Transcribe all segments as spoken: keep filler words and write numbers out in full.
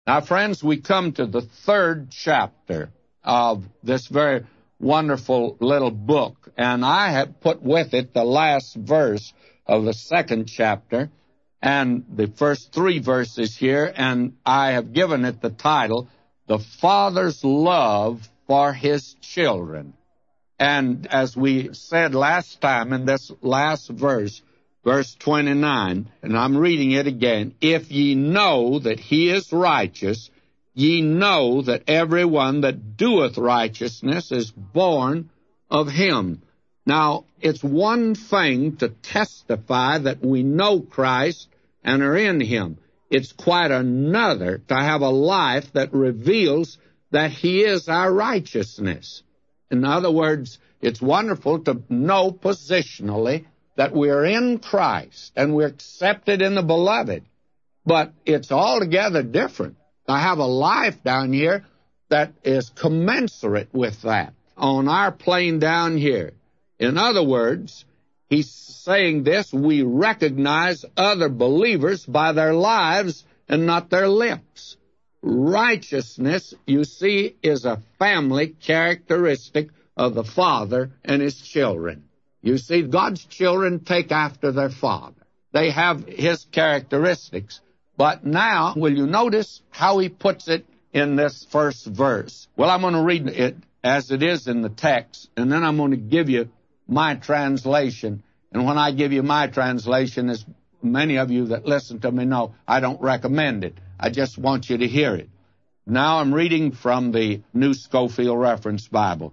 Now, friends, we come to the third chapter of this very wonderful little book, and I have put with it the last verse of the second chapter and the first three verses here, and I have given it the title, The Father's Love for His Children. And as we said last time in this last verse, verse twenty-nine, and I'm reading it again, if ye know that he is righteous, ye know that every one that doeth righteousness is born of him. Now, it's one thing to testify that we know Christ and are in him. It's quite another to have a life that reveals that he is our righteousness. In other words, it's wonderful to know positionally that we're in Christ and we're accepted in the Beloved. But it's altogether different to have a life down here that is commensurate with that on our plane down here. In other words, he's saying this, we recognize other believers by their lives and not their lips. Righteousness, you see, is a family characteristic of the Father and his children. You see, God's children take after their Father. They have his characteristics. But now, will you notice how he puts it in this first verse? Well, I'm going to read it as it is in the text, and then I'm going to give you my translation. And when I give you my translation, as many of you that listen to me know, I don't recommend it. I just want you to hear it. Now I'm reading from the New Scofield Reference Bible.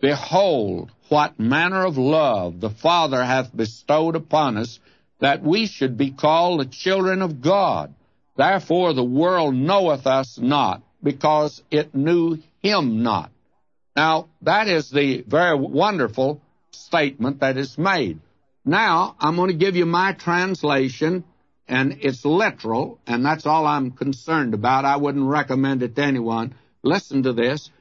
Behold, what manner of love the Father hath bestowed upon us, that we should be called the children of God. Therefore the world knoweth us not, because it knew him not. Now, that is the very wonderful statement that is made. Now, I'm going to give you my translation, and it's literal, and that's all I'm concerned about. I wouldn't recommend it to anyone. Listen to this.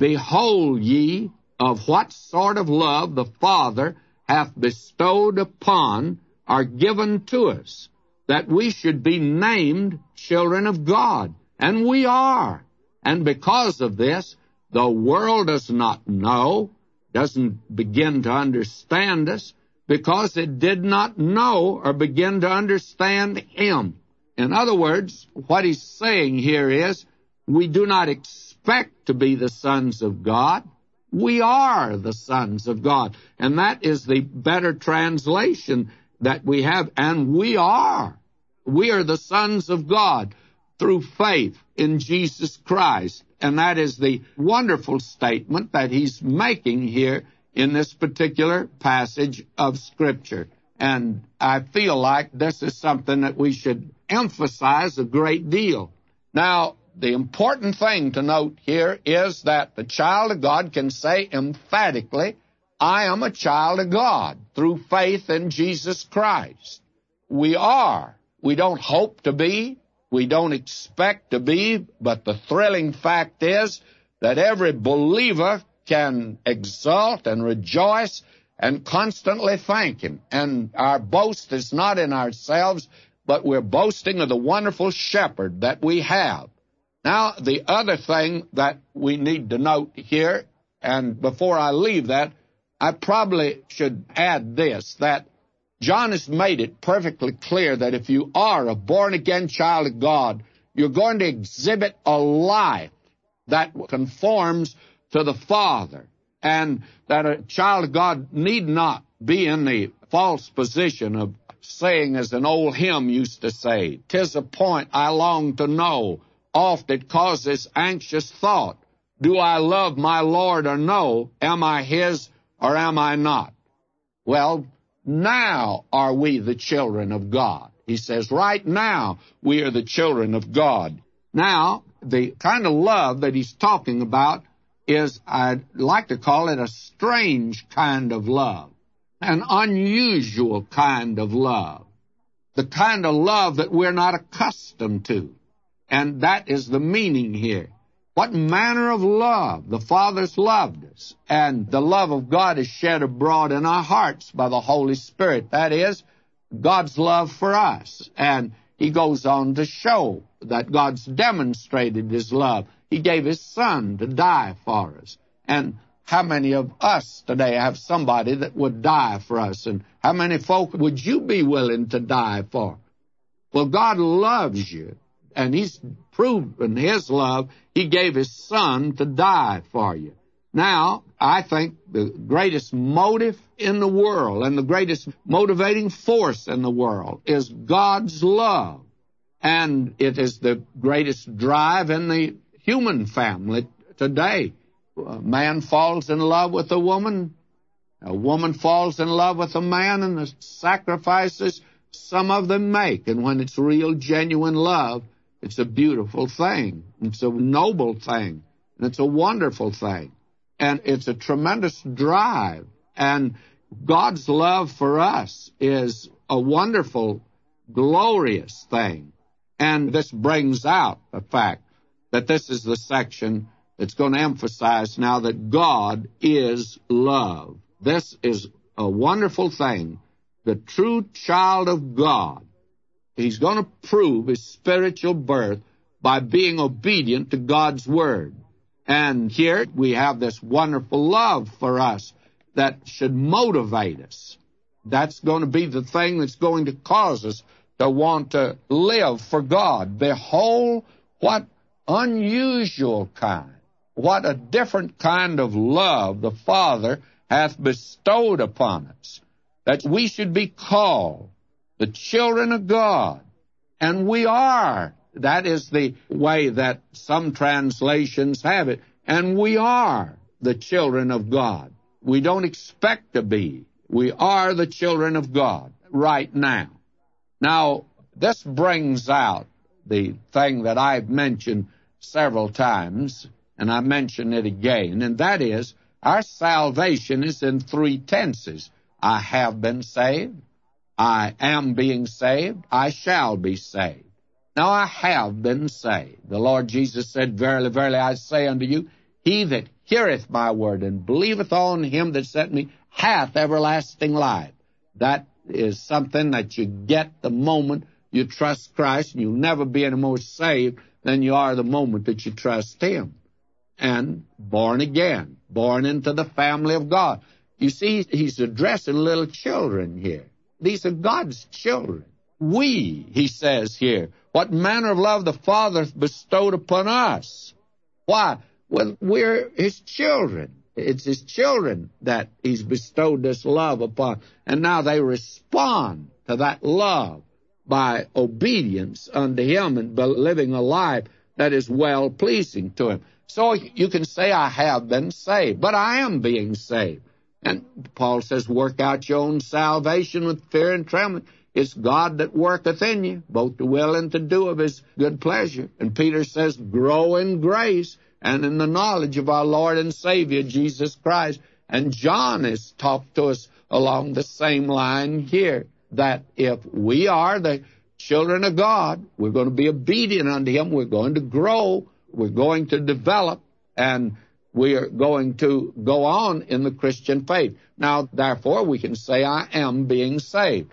Behold ye of what sort of love the Father hath bestowed upon, or given to us, that we should be named children of God. And we are. And because of this, the world does not know, doesn't begin to understand us, because it did not know or begin to understand him. In other words, what he's saying here is, we do not expect to be the sons of God. We are the sons of God. And that is the better translation that we have. And we are. We are the sons of God through faith in Jesus Christ. And that is the wonderful statement that he's making here in this particular passage of Scripture. And I feel like this is something that we should emphasize a great deal. Now, the important thing to note here is that the child of God can say emphatically, I am a child of God through faith in Jesus Christ. We are. We don't hope to be. We don't expect to be. But the thrilling fact is that every believer can exult and rejoice and constantly thank him. And our boast is not in ourselves, but we're boasting of the wonderful shepherd that we have. Now, the other thing that we need to note here, and before I leave that, I probably should add this, that John has made it perfectly clear that if you are a born-again child of God, you're going to exhibit a life that conforms to the Father, and that a child of God need not be in the false position of saying, as an old hymn used to say, "'Tis a point I long to know, oft it causes anxious thought. Do I love my Lord or no? Am I his or am I not?" Well, now are we the children of God. He says, right now we are the children of God. Now, the kind of love that he's talking about is, I'd like to call it a strange kind of love, an unusual kind of love, the kind of love that we're not accustomed to. And that is the meaning here. What manner of love? The Father's loved us, and the love of God is shed abroad in our hearts by the Holy Spirit. That is, God's love for us. And he goes on to show that God's demonstrated his love. He gave his Son to die for us. And how many of us today have somebody that would die for us? And how many folk would you be willing to die for? Well, God loves you, and he's proven his love. He gave his Son to die for you. Now, I think the greatest motive in the world and the greatest motivating force in the world is God's love. And it is the greatest drive in the human family today. A man falls in love with a woman. A woman falls in love with a man, and the sacrifices some of them make. And when it's real, genuine love, it's a beautiful thing. It's a noble thing. And it's a wonderful thing. And it's a tremendous drive. And God's love for us is a wonderful, glorious thing. And this brings out the fact that this is the section that's going to emphasize now that God is love. This is a wonderful thing. The true child of God, he's going to prove his spiritual birth by being obedient to God's word. And here we have this wonderful love for us that should motivate us. That's going to be the thing that's going to cause us to want to live for God. Behold, what unusual kind, what a different kind of love the Father hath bestowed upon us, that we should be called the children of God. And we are. That is the way that some translations have it. And we are the children of God. We don't expect to be. We are the children of God right now. Now, this brings out the thing that I've mentioned several times, and I mention it again, and that is our salvation is in three tenses. I have been saved, I am being saved, I shall be saved. Now I have been saved. The Lord Jesus said, Verily, verily, I say unto you, he that heareth my word and believeth on him that sent me hath everlasting life. That is something that you get the moment you trust Christ, and you'll never be any more saved than you are the moment that you trust him. And born again, born into the family of God. You see, he's addressing little children here. These are God's children. We, he says here, what manner of love the Father hath bestowed upon us. Why? Well, we're his children. It's his children that he's bestowed this love upon. And now they respond to that love by obedience unto him and by living a life that is well-pleasing to him. So you can say, I have been saved, but I am being saved. And Paul says, work out your own salvation with fear and trembling. It's God that worketh in you, both to will and to do of his good pleasure. And Peter says, grow in grace and in the knowledge of our Lord and Savior, Jesus Christ. And John has talked to us along the same line here, that if we are the children of God, we're going to be obedient unto him, we're going to grow, we're going to develop, and we are going to go on in the Christian faith. Now, therefore, we can say, I am being saved.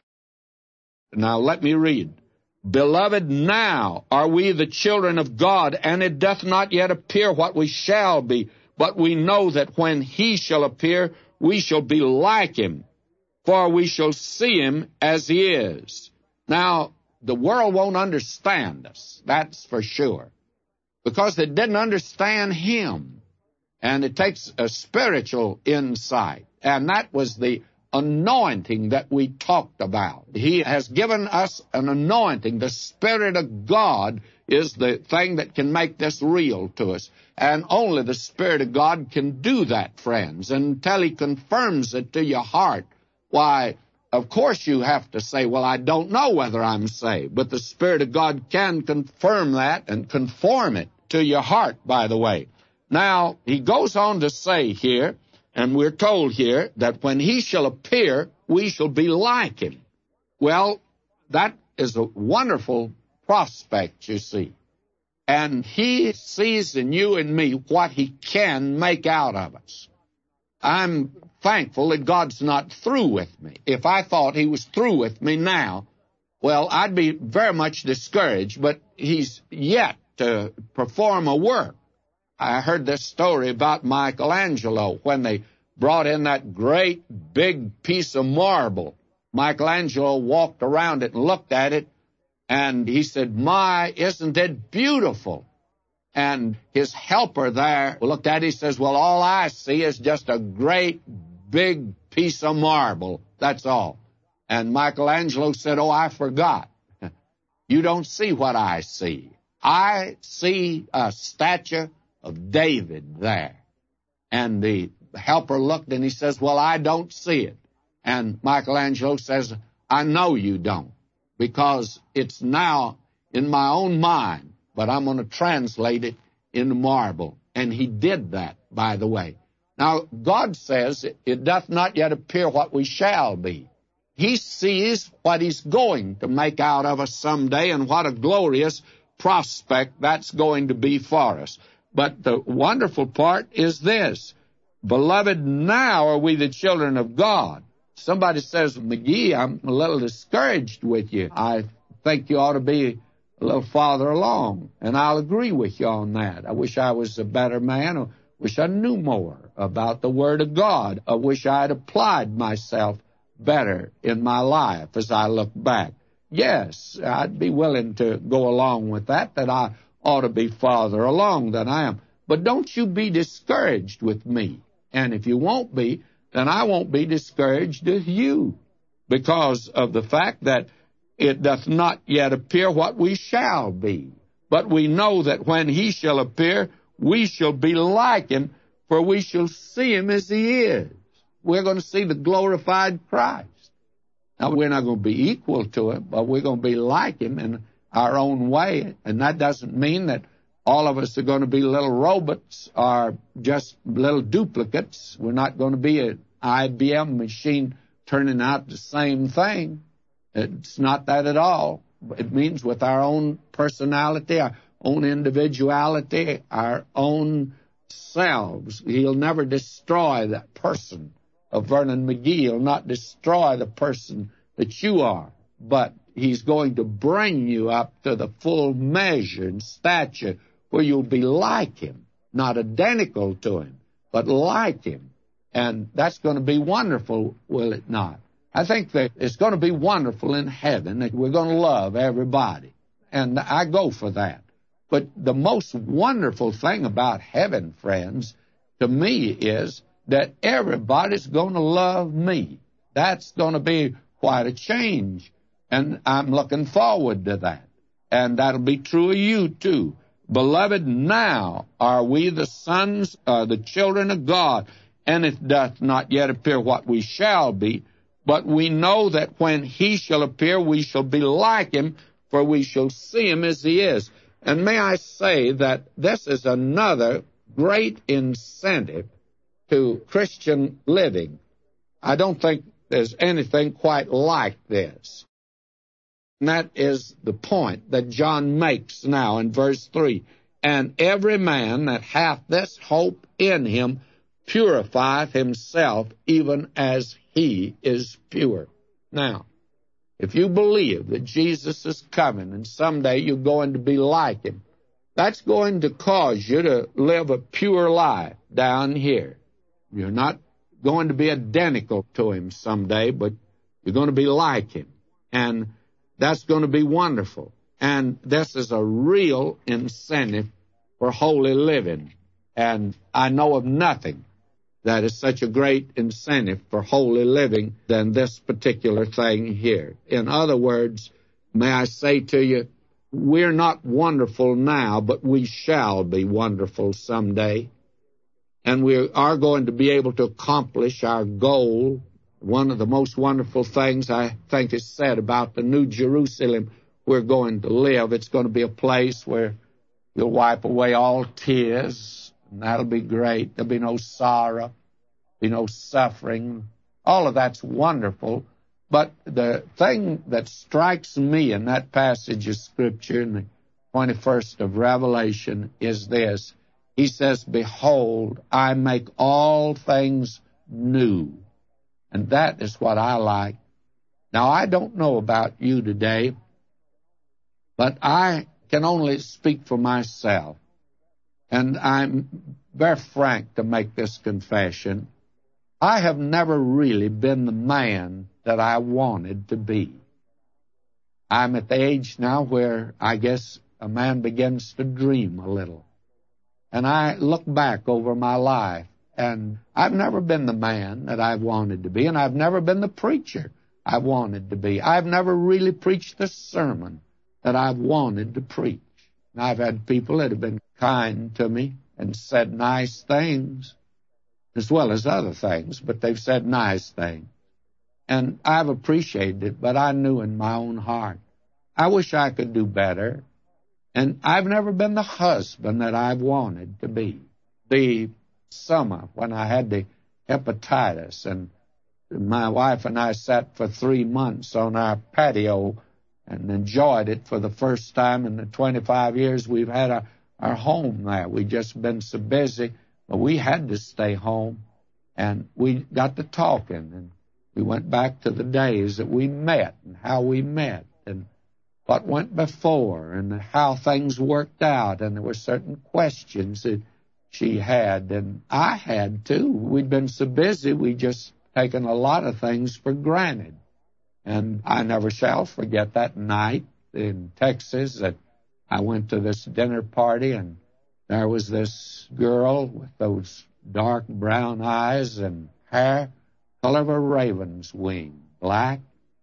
Now, let me read. Beloved, now are we the children of God, and it doth not yet appear what we shall be, but we know that when he shall appear, we shall be like him, for we shall see him as he is. Now, the world won't understand us, that's for sure, because they didn't understand him. And it takes a spiritual insight, and that was the anointing that we talked about. He has given us an anointing. The Spirit of God is the thing that can make this real to us. And only the Spirit of God can do that, friends. Until he confirms it to your heart, why, of course you have to say, well, I don't know whether I'm saved. But the Spirit of God can confirm that and conform it to your heart, by the way. Now, he goes on to say here, and we're told here that when he shall appear, we shall be like him. Well, that is a wonderful prospect, you see. And he sees in you and me what he can make out of us. I'm thankful that God's not through with me. If I thought he was through with me now, well, I'd be very much discouraged, but he's yet to perform a work. I heard this story about Michelangelo when they brought in that great big piece of marble. Michelangelo walked around it and looked at it, and he said, "My, isn't it beautiful?" And his helper there looked at it and says, "Well, all I see is just a great big piece of marble. That's all." And Michelangelo said, "Oh, I forgot. You don't see what I see. I see a statue of David there." And the helper looked and he says, "Well, I don't see it." And Michelangelo says, "I know you don't, because it's now in my own mind, but I'm going to translate it into marble." And he did that, by the way. Now, God says, "It doth not yet appear what we shall be." He sees what he's going to make out of us someday, and what a glorious prospect that's going to be for us. But the wonderful part is this: beloved, now are we the children of God. Somebody says, "McGee, I'm a little discouraged with you. I think you ought to be a little farther along." And I'll agree with you on that. I wish I was a better man. I wish I knew more about the Word of God. I wish I had applied myself better in my life as I look back. Yes, I'd be willing to go along with that, that I ought to be farther along than I am. But don't you be discouraged with me. And if you won't be, then I won't be discouraged with you, because of the fact that it doth not yet appear what we shall be. But we know that when he shall appear, we shall be like him, for we shall see him as he is. We're going to see the glorified Christ. Now, we're not going to be equal to him, but we're going to be like him in our own way. And that doesn't mean that all of us are going to be little robots or just little duplicates. We're not going to be an I B M machine turning out the same thing. It's not that at all. It means with our own personality, our own individuality, our own selves. He'll never destroy that person of Vernon McGee. He'll not destroy the person that you are, but he's going to bring you up to the full measure and stature where you'll be like him, not identical to him, but like him. And that's going to be wonderful, will it not? I think that it's going to be wonderful in heaven, that we're going to love everybody. And I go for that. But the most wonderful thing about heaven, friends, to me is that everybody's going to love me. That's going to be quite a change. And I'm looking forward to that. And that'll be true of you, too. Beloved, now are we the sons, uh, the children of God, and it doth not yet appear what we shall be, but we know that when he shall appear, we shall be like him, for we shall see him as he is. And may I say that this is another great incentive to Christian living. I don't think there's anything quite like this. And that is the point that John makes now in verse three. And every man that hath this hope in him purifieth himself, even as he is pure. Now, if you believe that Jesus is coming and someday you're going to be like him, that's going to cause you to live a pure life down here. You're not going to be identical to him someday, but you're going to be like him. And that's going to be wonderful. And this is a real incentive for holy living. And I know of nothing that is such a great incentive for holy living than this particular thing here. In other words, may I say to you, we're not wonderful now, but we shall be wonderful someday. And we are going to be able to accomplish our goal. One of the most wonderful things I think is said about the New Jerusalem we're going to live. It's going to be a place where you'll wipe away all tears, and that'll be great. There'll be no sorrow, be no suffering. All of that's wonderful. But the thing that strikes me in that passage of Scripture in the twenty-first of Revelation is this. He says, behold, I make all things new. And that is what I like. Now, I don't know about you today, but I can only speak for myself. And I'm very frank to make this confession. I have never really been the man that I wanted to be. I'm at the age now where I guess a man begins to dream a little. And I look back over my life, and I've never been the man that I've wanted to be, and I've never been the preacher I wanted to be. I've never really preached the sermon that I've wanted to preach. And I've had people that have been kind to me and said nice things, as well as other things, but they've said nice things. And I've appreciated it, but I knew in my own heart, I wish I could do better. And I've never been the husband that I've wanted to be. The summer when I had the hepatitis, and my wife and I sat for three months on our patio and enjoyed it for the first time in the twenty-five years we've had our, our home there. We'd just been so busy, but we had to stay home. And we got to talking, and we went back to the days that we met and how we met and what went before and how things worked out. And there were certain questions that she had, and I had too. We'd been so busy, we just taken a lot of things for granted. And I never shall forget that night in Texas that I went to this dinner party, and there was this girl with those dark brown eyes and hair, color of a raven's wing, black.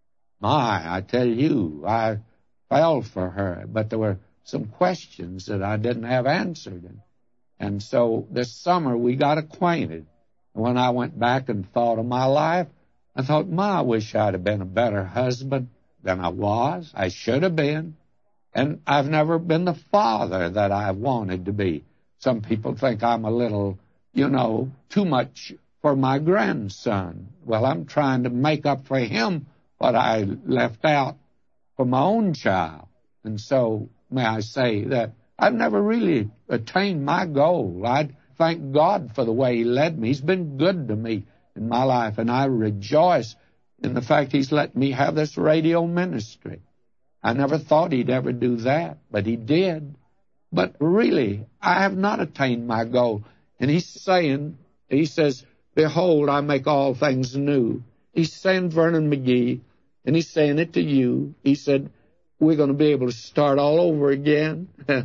My, I tell you, I fell for her, but there were some questions that I didn't have answered. And, and so this summer we got acquainted. When I went back and thought of my life, I thought, Ma, I wish I'd have been a better husband than I was. I should have been. And I've never been the father that I wanted to be. Some people think I'm a little, you know, too much for my grandson. Well, I'm trying to make up for him what I left out for my own child. And so, may I say that I've never really attained my goal. I thank God for the way He led me. He's been good to me in my life, and I rejoice in the fact He's let me have this radio ministry. I never thought He'd ever do that, but He did. But really, I have not attained my goal. And He's saying, He says, behold, I make all things new. He's saying, Vernon McGee, and He's saying it to you. He said, we're going to be able to start all over again,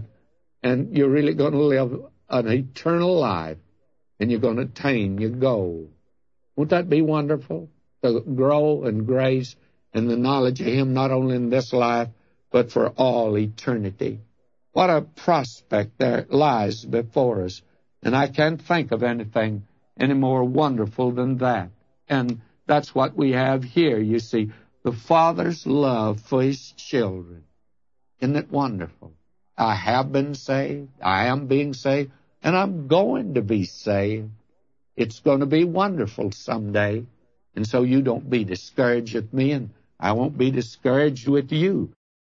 and you're really going to live an eternal life, and you're going to attain your goal. Won't that be wonderful? To grow in grace and the knowledge of Him, not only in this life, but for all eternity. What a prospect there lies before us. And I can't think of anything any more wonderful than that. And that's what we have here, you see, the Father's love for His children. Isn't it wonderful? I have been saved, I am being saved, and I'm going to be saved. It's going to be wonderful someday. And so you don't be discouraged with me, and I won't be discouraged with you.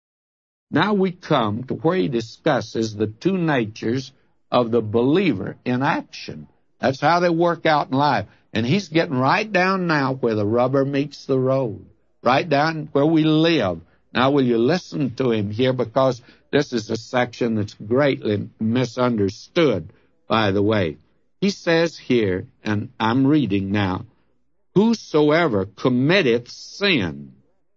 Now we come to where he discusses the two natures of the believer in action. That's how they work out in life. And he's getting right down now where the rubber meets the road, right down where we live. Now will you listen to him here, because this is a section that's greatly misunderstood, by the way. He says here, and I'm reading now, whosoever committeth sin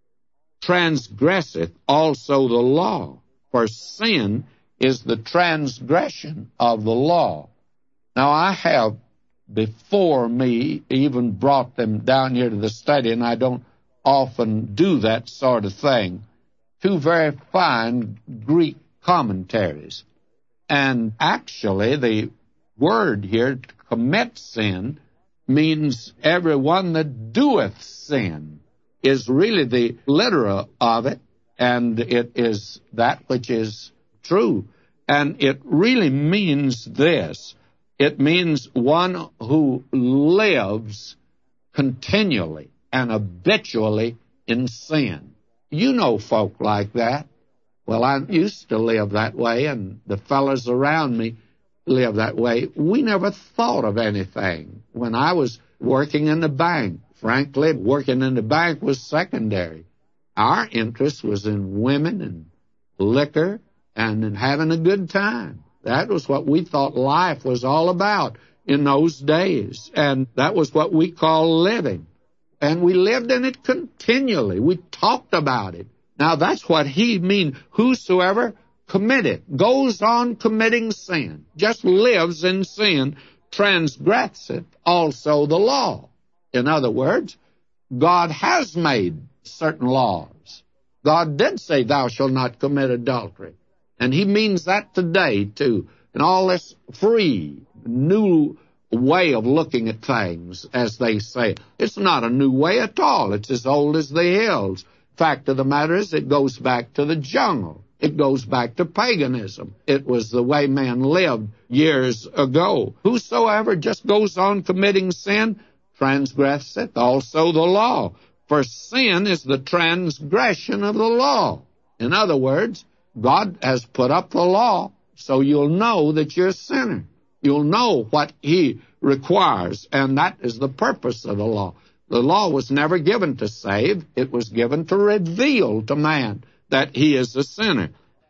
transgresseth also the law, for sin is the transgression of the law. Now, I have before me even brought them down here to the study, and I don't often do that sort of thing, two very fine Greek commentaries. And actually, the word here, to commit sin, means everyone that doeth sin, is really the literal of it, and it is that which is true. And it really means this. It means one who lives continually and habitually in sin. You know folk like that. Well, I used to live that way, and the fellows around me live that way. We never thought of anything. When I was working in the bank Frankly, working in the bank was secondary. Our interest was in women and liquor and in having a good time. That was what we thought life was all about in those days, and that was what we call living. And we lived in it continually. We talked about it. Now, that's what he means. Whosoever committeth, goes on committing sin, just lives in sin, transgresseth also the law. In other words, God has made certain laws. God did say, thou shalt not commit adultery. And he means that today, too. And all this free, new way of looking at things, as they say. It's not a new way at all. It's as old as the hills. Fact of the matter is, it goes back to the jungle. It goes back to paganism. It was the way man lived years ago. Whosoever just goes on committing sin, transgresseth also the law. For sin is the transgression of the law. In other words, God has put up the law so you'll know that you're a sinner. You'll know what he requires, and that is the purpose of the law. The law was never given to save. It was given to reveal to man that he is a sinner.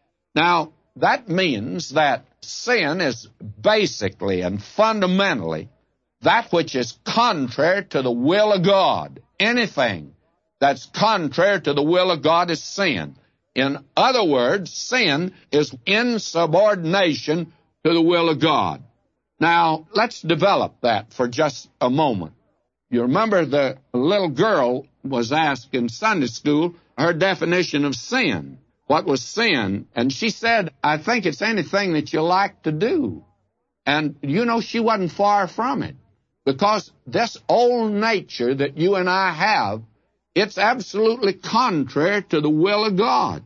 Now, that means that sin is basically and fundamentally that which is contrary to the will of God. Anything that's contrary to the will of God is sin. In other words, sin is insubordination to the will of God. Now, let's develop that for just a moment. You remember the little girl was asked in Sunday school her definition of sin. What was sin? And she said, I think it's anything that you like to do. And, you know, she wasn't far from it. Because this old nature that you and I have, it's absolutely contrary to the will of God.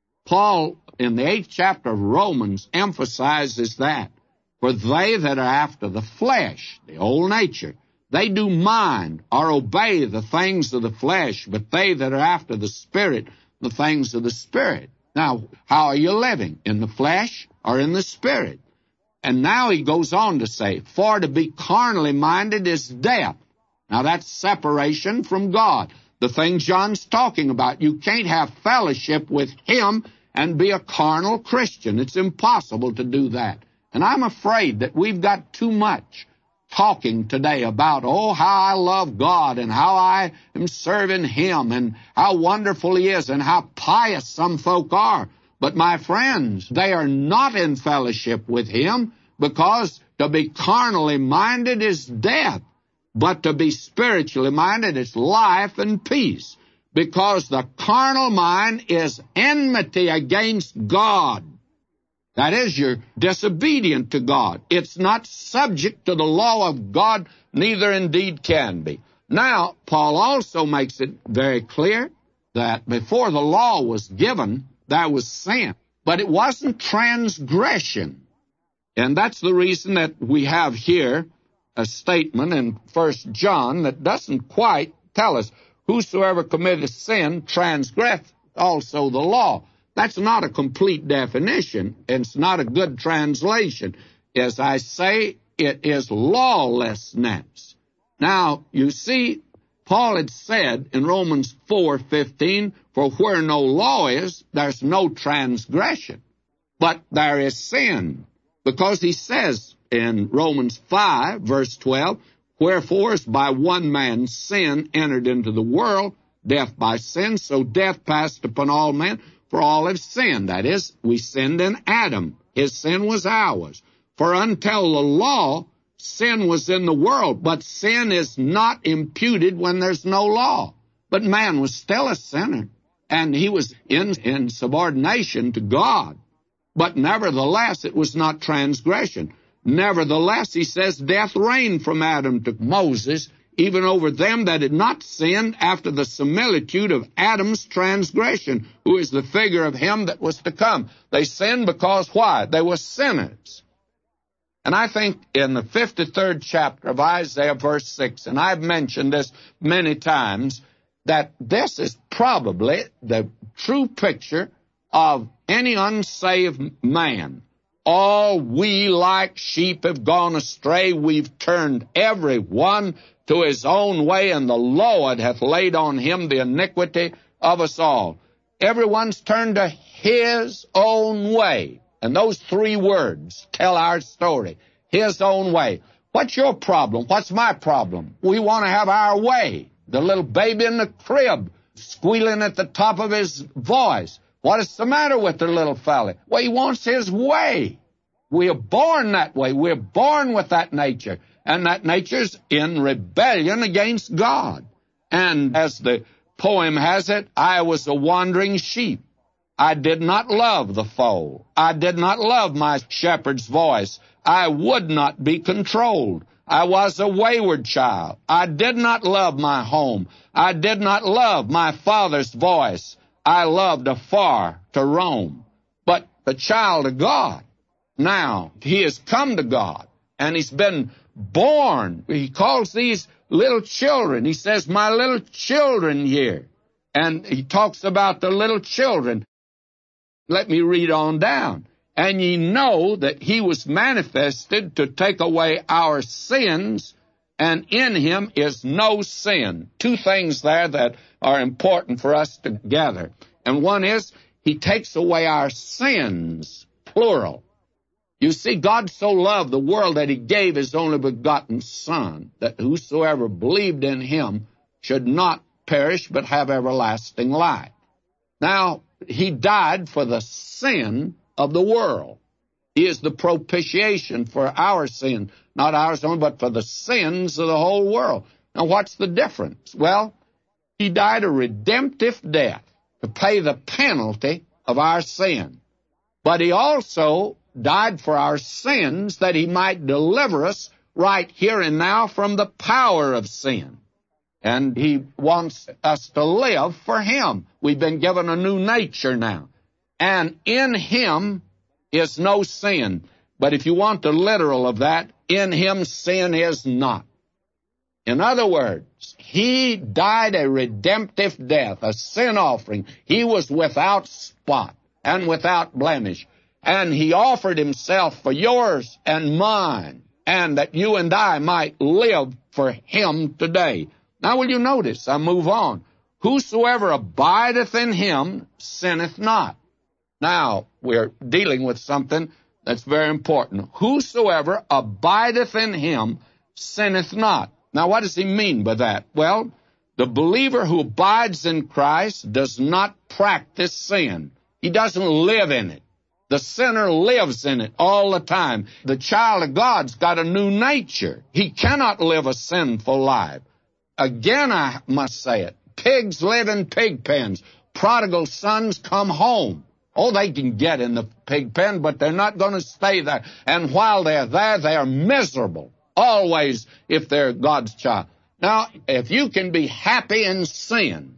Paul, in the eighth chapter of Romans, emphasizes that. For they that are after the flesh, the old nature, they do mind or obey the things of the flesh, but they that are after the Spirit, the things of the Spirit. Now, how are you living? In the flesh or in the Spirit? And now he goes on to say, for to be carnally minded is death. Now that's separation from God. The thing John's talking about. You can't have fellowship with him and be a carnal Christian. It's impossible to do that. And I'm afraid that we've got too much talking today about, oh, how I love God and how I am serving him and how wonderful he is and how pious some folk are. But my friends, they are not in fellowship with him, because to be carnally minded is death, but to be spiritually minded is life and peace, because the carnal mind is enmity against God. That is, you're disobedient to God. It's not subject to the law of God, neither indeed can be. Now, Paul also makes it very clear that before the law was given, there was sin, but it wasn't transgression. And that's the reason that we have here a statement in First John that doesn't quite tell us, whosoever committeth sin transgresseth also the law. That's not a complete definition. It's not a good translation. As I say, it is lawlessness. Now, you see, Paul had said in Romans four fifteen, for where no law is, there's no transgression, but there is sin. Because he says in Romans five, verse twelve, wherefore as by one man sin entered into the world, death by sin, so death passed upon all men, for all have sinned. That is, we sinned in Adam. His sin was ours. For until the law, sin was in the world, but sin is not imputed when there's no law. But man was still a sinner, and he was in, in subordination to God. But nevertheless, it was not transgression. Nevertheless, he says, death reigned from Adam to Moses, even over them that had not sinned after the similitude of Adam's transgression, who is the figure of him that was to come. They sinned because why? They were sinners. And I think in the fifty-third chapter of Isaiah, verse six, and I've mentioned this many times, that this is probably the true picture of any unsaved man. All we like sheep have gone astray. We've turned every one to his own way, and the Lord hath laid on him the iniquity of us all. Everyone's turned to his own way. And those three words tell our story. His own way. What's your problem? What's my problem? We want to have our way. The little baby in the crib, squealing at the top of his voice. What is the matter with the little fella? Well, he wants his way. We are born that way. We're born with that nature. And that nature's in rebellion against God. And as the poem has it, I was a wandering sheep. I did not love the fold. I did not love my shepherd's voice. I would not be controlled. I was a wayward child. I did not love my home. I did not love my father's voice. I loved afar to roam. But the child of God, now, he has come to God, and he's been born. He calls these little children. He says, my little children here. And he talks about the little children. Let me read on down. And ye know that he was manifested to take away our sins, and in him is no sin. Two things there that are important for us to gather. And one is, he takes away our sins, plural. You see, God so loved the world that he gave his only begotten Son, that whosoever believed in him should not perish but have everlasting life. Now, he died for the sin of the world. He is the propitiation for our sin, not ours only, but for the sins of the whole world. Now, what's the difference? Well, he died a redemptive death to pay the penalty of our sin. But he also died for our sins that he might deliver us right here and now from the power of sin. And he wants us to live for him. We've been given a new nature now. And in him is no sin. But if you want the literal of that, in him sin is not. In other words, he died a redemptive death, a sin offering. He was without spot and without blemish. And he offered himself for yours and mine, and that you and I might live for him today. Now will you notice, I move on. Whosoever abideth in him sinneth not. Now, we're dealing with something that's very important. Whosoever abideth in him sinneth not. Now, what does he mean by that? Well, the believer who abides in Christ does not practice sin. He doesn't live in it. The sinner lives in it all the time. The child of God's got a new nature. He cannot live a sinful life. Again, I must say it. Pigs live in pig pens. Prodigal sons come home. Oh, they can get in the pig pen, but they're not going to stay there. And while they're there, they are miserable. Always, if they're God's child. Now, if you can be happy in sin,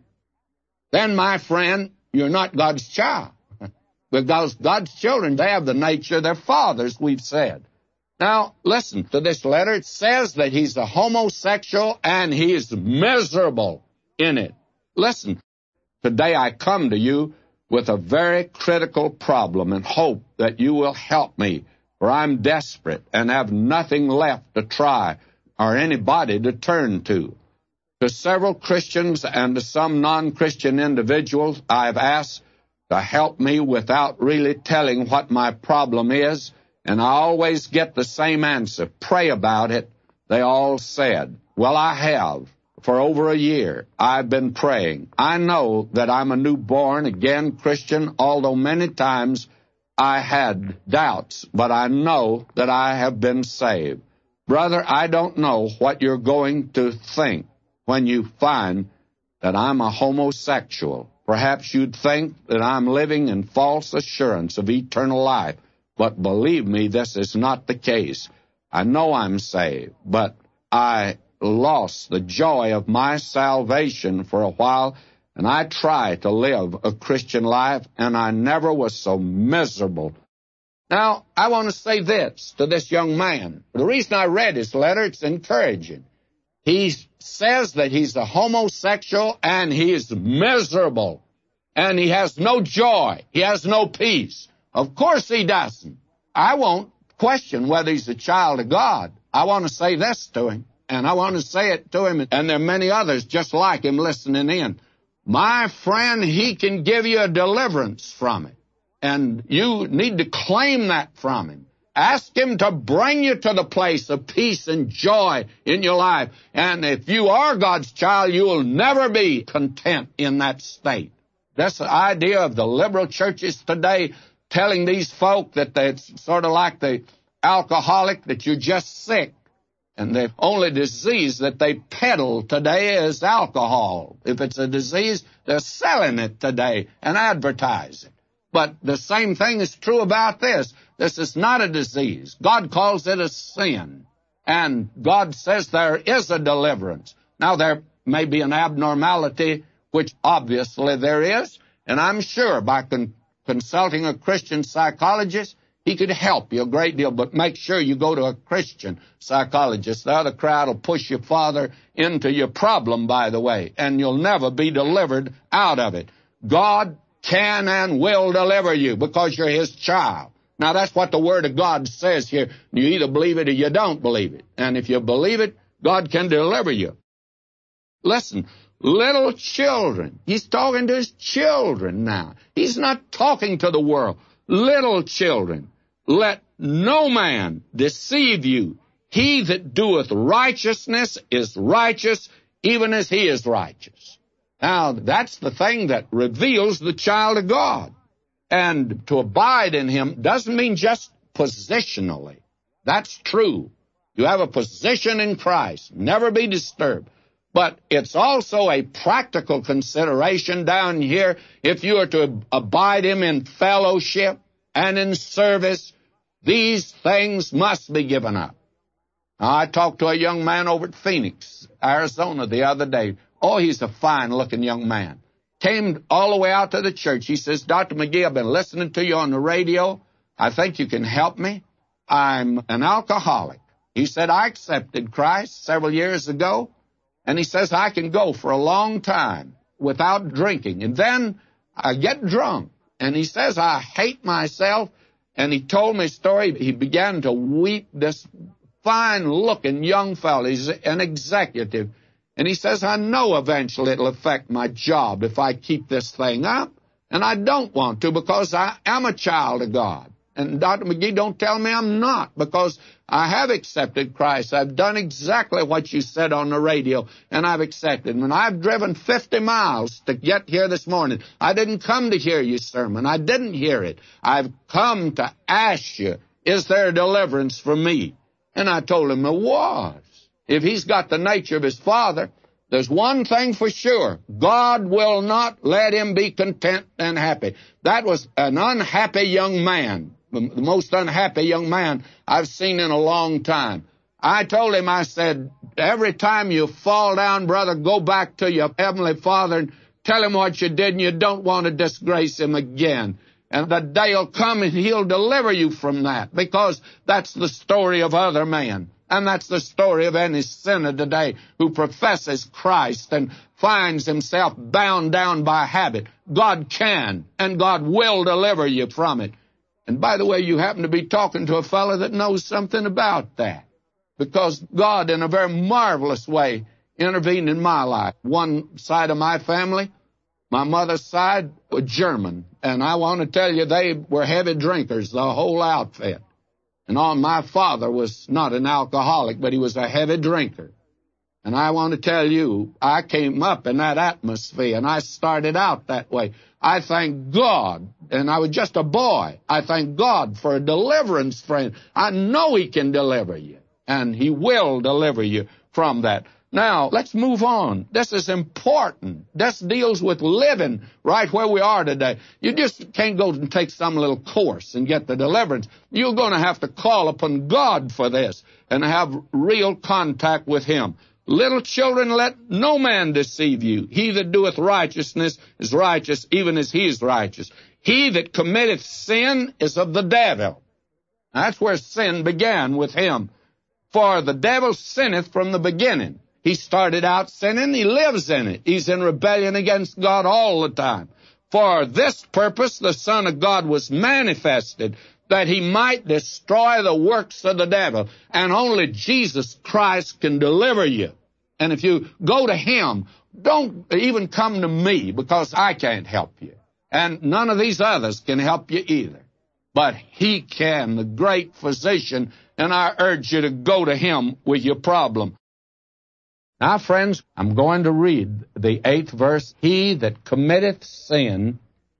then, my friend, you're not God's child. Because God's children, they have the nature of their fathers, we've said. Now, listen to this letter. It says that he's a homosexual and he is miserable in it. Listen, today I come to you with a very critical problem and hope that you will help me, for I'm desperate and have nothing left to try or anybody to turn to. To several Christians and to some non-Christian individuals, I've asked to help me without really telling what my problem is, and I always get the same answer. Pray about it. They all said, well, I have. For over a year, I've been praying. I know that I'm a newborn, again, Christian, although many times I had doubts, but I know that I have been saved. Brother, I don't know what you're going to think when you find that I'm a homosexual. Perhaps you'd think that I'm living in false assurance of eternal life. But believe me, this is not the case. I know I'm saved, but I lost the joy of my salvation for a while, and I tried to live a Christian life, and I never was so miserable. Now, I want to say this to this young man. The reason I read his letter, it's encouraging. He says that he's a homosexual and he is miserable, and he has no joy. He has no peace. Of course he doesn't. I won't question whether he's a child of God. I want to say this to him. And I want to say it to him, and there are many others just like him listening in. My friend, he can give you a deliverance from it. And you need to claim that from him. Ask him to bring you to the place of peace and joy in your life. And if you are God's child, you will never be content in that state. That's the idea of the liberal churches today, telling these folk that it's sort of like the alcoholic, that you're just sick. And the only disease that they peddle today is alcohol. If it's a disease, they're selling it today and advertise it. But the same thing is true about this. This is not a disease. God calls it a sin. And God says there is a deliverance. Now, there may be an abnormality, which obviously there is. And I'm sure by con- consulting a Christian psychologist, he could help you a great deal. But make sure you go to a Christian psychologist. The other crowd will push you farther into your problem, by the way. And you'll never be delivered out of it. God can and will deliver you because you're his child. Now, that's what the Word of God says here. You either believe it or you don't believe it. And if you believe it, God can deliver you. Listen, little children. He's talking to his children now. He's not talking to the world. Little children, let no man deceive you. He that doeth righteousness is righteous, even as he is righteous. Now, that's the thing that reveals the child of God. And to abide in him doesn't mean just positionally. That's true. You have a position in Christ. Never be disturbed. But it's also a practical consideration down here. If you are to abide him in fellowship and in service, these things must be given up. Now, I talked to a young man over at Phoenix, Arizona, the other day. Oh, he's a fine-looking young man. Came all the way out to the church. He says, Doctor McGee, I've been listening to you on the radio. I think you can help me. I'm an alcoholic. He said, I accepted Christ several years ago, and he says, I can go for a long time without drinking. And then I get drunk. And he says, I hate myself. And he told me a story. He began to weep, this fine-looking young fellow. He's an executive. And he says, I know eventually it'll affect my job if I keep this thing up. And I don't want to because I am a child of God. And Doctor McGee, don't tell me I'm not, because I have accepted Christ. I've done exactly what you said on the radio, and I've accepted. And I've driven fifty miles to get here this morning. I didn't come to hear your sermon. I didn't hear it. I've come to ask you, is there a deliverance for me? And I told him there was. If he's got the nature of his father, there's one thing for sure. God will not let him be content and happy. That was an unhappy young man, the most unhappy young man I've seen in a long time. I told him, I said, every time you fall down, brother, go back to your Heavenly Father and tell him what you did, and you don't want to disgrace him again. And the day will come and he'll deliver you from that, because that's the story of other men. And that's the story of any sinner today who professes Christ and finds himself bound down by habit. God can and God will deliver you from it. And by the way, you happen to be talking to a fellow that knows something about that, because God, in a very marvelous way, intervened in my life. One side of my family, my mother's side, was German. And I want to tell you, they were heavy drinkers, the whole outfit. And on my father was not an alcoholic, but he was a heavy drinker. And I want to tell you, I came up in that atmosphere, and I started out that way. I thank God, and I was just a boy. I thank God for a deliverance friend. I know he can deliver you, and he will deliver you from that. Now, let's move on. This is important. This deals with living right where we are today. You just can't go and take some little course and get the deliverance. You're going to have to call upon God for this and have real contact with him. Little children, let no man deceive you. He that doeth righteousness is righteous, even as he is righteous. He that committeth sin is of the devil. That's where sin began with him. For the devil sinneth from the beginning. He started out sinning. He lives in it. He's in rebellion against God all the time. For this purpose the Son of God was manifested, that he might destroy the works of the devil. And only Jesus Christ can deliver you. And if you go to him, don't even come to me, because I can't help you. And none of these others can help you either. But he can, the great physician, and I urge you to go to him with your problem. Now, friends, I'm going to read the eighth verse. He that committeth sin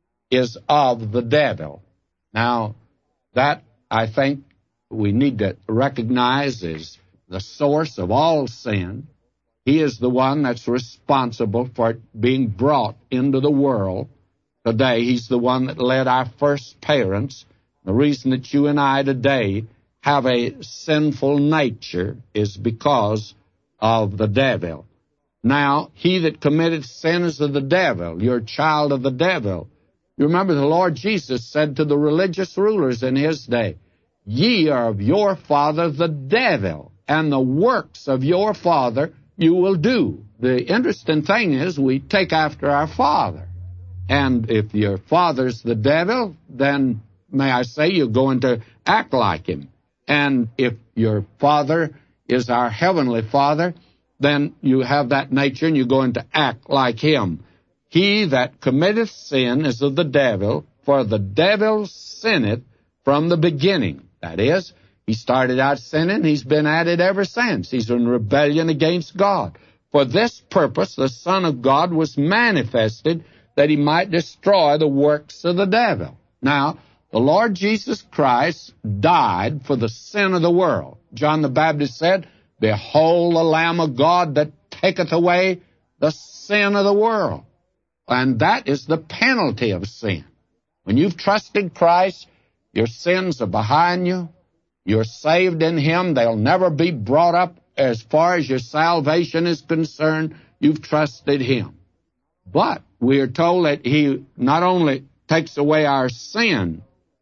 is of the devil. Now, that, I think, we need to recognize is the source of all sin. He is the one that's responsible for it being brought into the world today. He's the one that led our first parents. The reason that you and I today have a sinful nature is because of the devil. Now, he that committed sin is of the devil. You're a child of the devil. You remember the Lord Jesus said to the religious rulers in his day, ye are of your father the devil, and the works of your father you will do. The interesting thing is we take after our father. And if your father's the devil, then, may I say, you're going to act like him. And if your father is our heavenly Father, then you have that nature and you're going to act like him. He that committeth sin is of the devil, for the devil sinneth from the beginning. That is, he started out sinning, he's been at it ever since. He's in rebellion against God. For this purpose the Son of God was manifested, that he might destroy the works of the devil. Now, the Lord Jesus Christ died for the sin of the world. John the Baptist said, behold the Lamb of God that taketh away the sin of the world. And that is the penalty of sin. When you've trusted Christ, your sins are behind you. You're saved in him. They'll never be brought up as far as your salvation is concerned. You've trusted him. But we are told that he not only takes away our sin,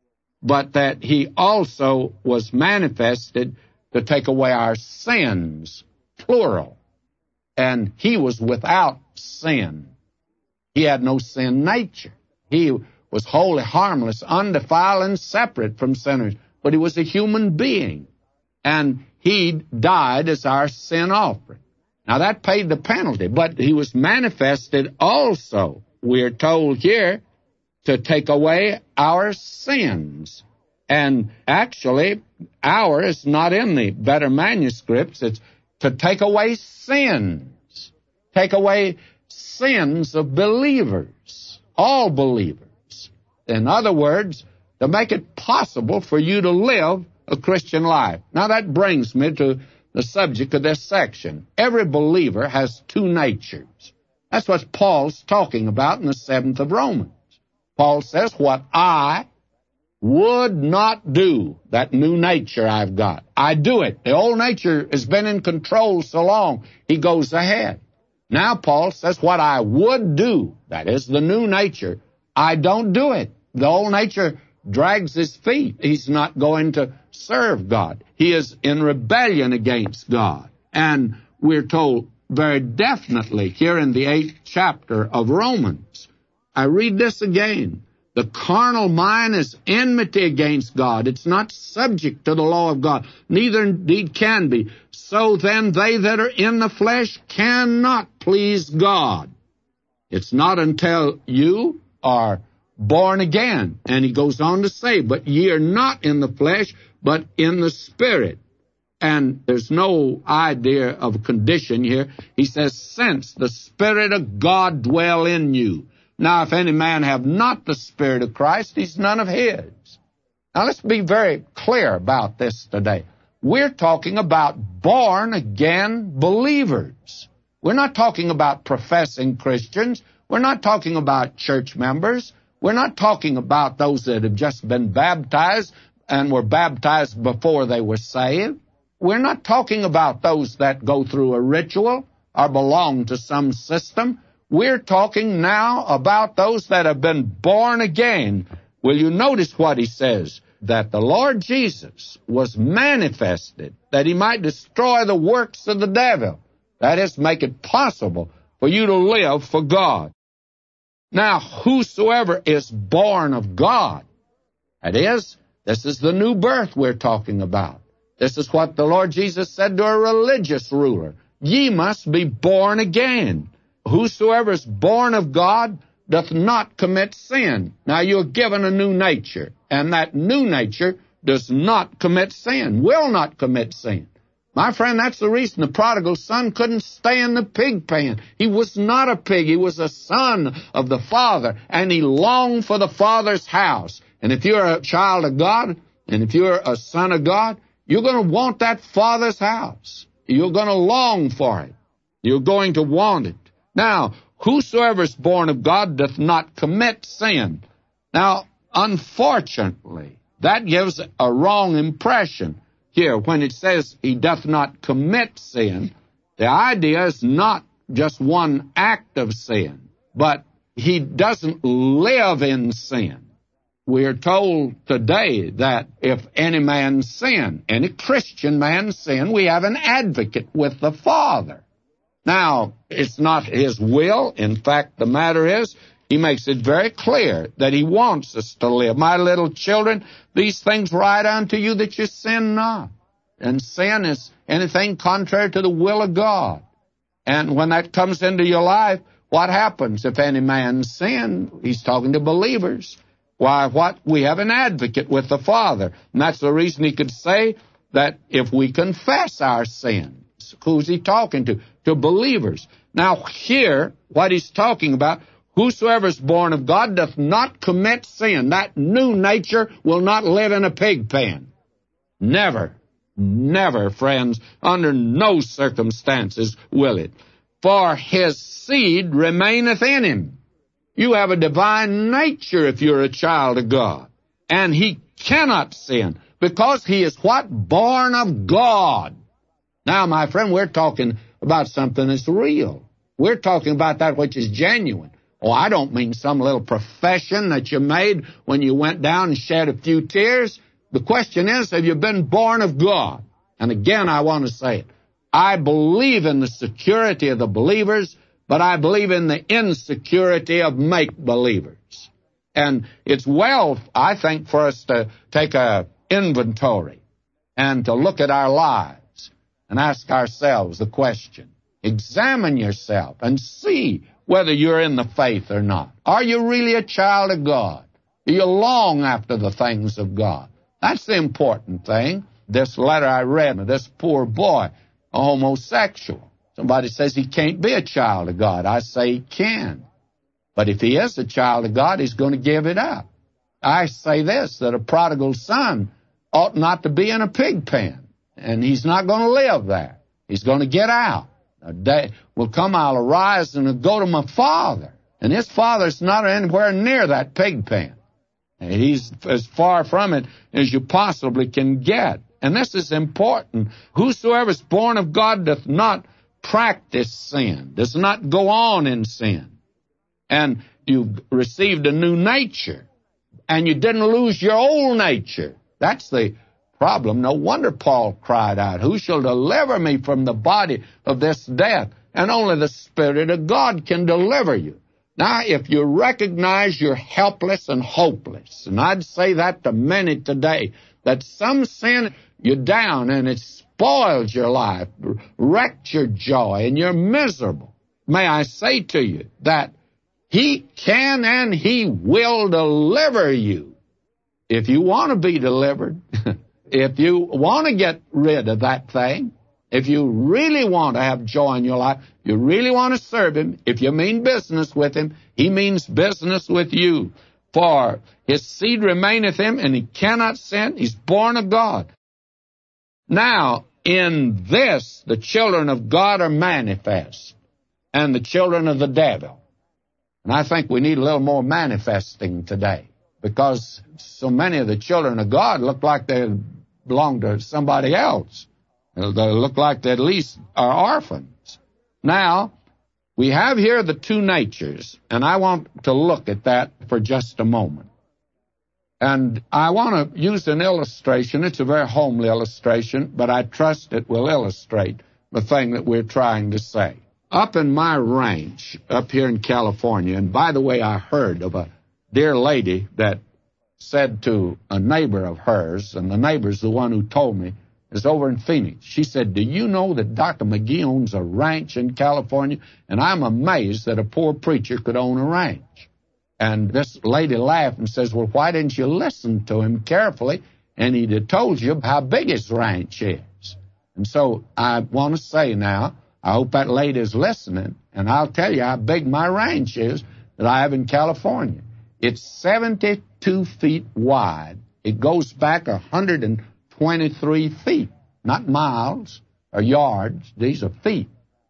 but that he also was manifested to take away our sins, plural. And he was without sin. He had no sin nature. He was wholly harmless, undefiled, and separate from sinners. But he was a human being. And he died as our sin offering. Now that paid the penalty, but he was manifested also, we're told here, to take away our sins. And actually, our is not in the better manuscripts. It's to take away sins. Take away sins of believers, all believers. In other words, to make it possible for you to live a Christian life. Now that brings me to the subject of this section. Every believer has two natures. That's what Paul's talking about in the seventh of Romans. Paul says, what I would not do, that new nature I've got, I do it. The old nature has been in control so long, he goes ahead. Now Paul says, what I would do, that is the new nature, I don't do it. The old nature drags his feet. He's not going to serve God. He is in rebellion against God. And we're told very definitely here in the eighth chapter of Romans. I read this again. The carnal mind is enmity against God. It's not subject to the law of God. Neither indeed can be. So then they that are in the flesh cannot please God. It's not until you are born again. And he goes on to say, but ye are not in the flesh, but in the Spirit. And there's no idea of condition here. He says, since the Spirit of God dwell in you. Now, if any man have not the Spirit of Christ, he's none of his. Now, let's be very clear about this today. We're talking about born-again believers. We're not talking about professing Christians. We're not talking about church members. We're not talking about those that have just been baptized and were baptized before they were saved. We're not talking about those that go through a ritual or belong to some system. We're talking now about those that have been born again. Will you notice what he says? That the Lord Jesus was manifested, that he might destroy the works of the devil. That is, make it possible for you to live for God. Now, whosoever is born of God, that is, This is the new birth we're talking about. This is what the Lord Jesus said to a religious ruler. Ye must be born again. Whosoever is born of God doth not commit sin. Now you're given a new nature, and that new nature does not commit sin, will not commit sin. My friend, that's the reason the prodigal son couldn't stay in the pig pen. He was not a pig. He was a son of the Father, and he longed for the Father's house. And if you're a child of God, and if you're a son of God, you're going to want that Father's house. You're going to long for it. You're going to want it. Now, whosoever is born of God doth not commit sin. Now, unfortunately, that gives a wrong impression here. When it says he doth not commit sin, the idea is not just one act of sin, but he doesn't live in sin. We are told today that if any man sin, any Christian man sin, we have an advocate with the Father. Now, it's not his will. In fact, the matter is, he makes it very clear that he wants us to live. My little children, these things write unto you that you sin not. And sin is anything contrary to the will of God. And when that comes into your life, what happens? If any man sin, he's talking to believers. Why, what? We have an advocate with the Father. And that's the reason he could say that if we confess our sins, who's he talking to? To believers. Now here, what he's talking about, whosoever is born of God doth not commit sin. That new nature will not live in a pig pen. Never, never, friends, under no circumstances will it. For his seed remaineth in him. You have a divine nature if you're a child of God. And he cannot sin because he is what? Born of God. Now, my friend, we're talking about something that's real. We're talking about that which is genuine. Oh, I don't mean some little profession that you made when you went down and shed a few tears. The question is, have you been born of God? And again, I want to say it. I believe in the security of the believers, but I believe in the insecurity of make-believers. And it's well, I think, for us to take an inventory and to look at our lives and ask ourselves the question. Examine yourself and see whether you're in the faith or not. Are you really a child of God? Do you long after the things of God? That's the important thing. This letter I read of this poor boy, a homosexual. Somebody says he can't be a child of God. I say he can. But if he is a child of God, he's going to give it up. I say this, that a prodigal son ought not to be in a pig pen. And he's not going to live there. He's going to get out. A day will come, I'll arise and I'll go to my father. And his father's not anywhere near that pig pen. And he's as far from it as you possibly can get. And this is important. Whosoever is born of God doth not practice sin, does not go on in sin. And you've received a new nature. And you didn't lose your old nature. That's the problem. No wonder Paul cried out, who shall deliver me from the body of this death? And only the Spirit of God can deliver you. Now, if you recognize you're helpless and hopeless, and I'd say that to many today, that some sin you down and it spoils your life, wrecked your joy, and you're miserable, may I say to you that he can and he will deliver you. If you want to be delivered, if you want to get rid of that thing, if you really want to have joy in your life, you really want to serve him, if you mean business with him, he means business with you. For his seed remaineth him, and he cannot sin. He's born of God. Now, in this, the children of God are manifest, and the children of the devil. And I think we need a little more manifesting today, because so many of the children of God look like they belong to somebody else. They look like they at least are orphans. Now, we have here the two natures, and I want to look at that for just a moment. And I want to use an illustration. It's a very homely illustration, but I trust it will illustrate the thing that we're trying to say. Up in my ranch, up here in California, and by the way, I heard of a dear lady that said to a neighbor of hers, and the neighbor's the one who told me, is over in Phoenix. She said, do you know that Doctor McGee owns a ranch in California? And I'm amazed that a poor preacher could own a ranch. And this lady laughed and says, well, why didn't you listen to him carefully? And he'd have told you how big his ranch is. And so I want to say now, I hope that lady is listening, and I'll tell you how big my ranch is that I have in California. It's seventy-two feet wide. It goes back one hundred twenty-three feet, not miles or yards. These are feet.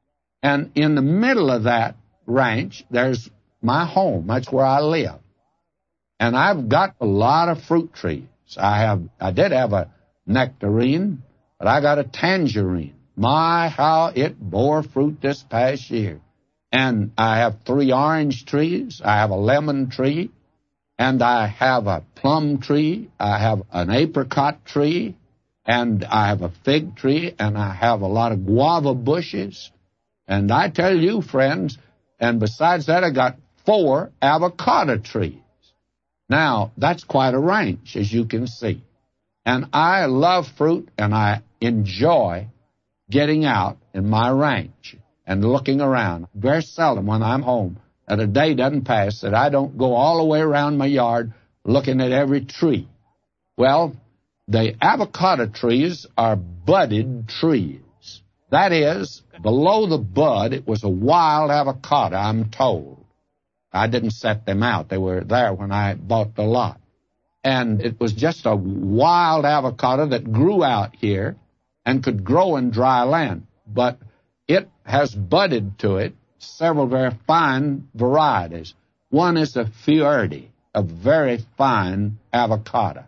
And in the middle of that ranch, there's my home. That's where I live. And I've got a lot of fruit trees. I have, I did have a nectarine, but I got a tangerine. My, how it bore fruit this past year. And I have three orange trees. I have a lemon tree. And I have a plum tree. I have an apricot tree. And I have a fig tree. And I have a lot of guava bushes. And I tell you, friends, and besides that, I got four avocado trees. Now, that's quite a range, as you can see. And I love fruit, and I enjoy getting out in my ranch and looking around. Very seldom when I'm home that a day doesn't pass that I don't go all the way around my yard looking at every tree. Well, the avocado trees are budded trees. That is, below the bud, it was a wild avocado, I'm told. I didn't set them out. They were there when I bought the lot. And it was just a wild avocado that grew out here and could grow in dry land. But it has budded to it several very fine varieties. One is a Fiordi, a very fine avocado.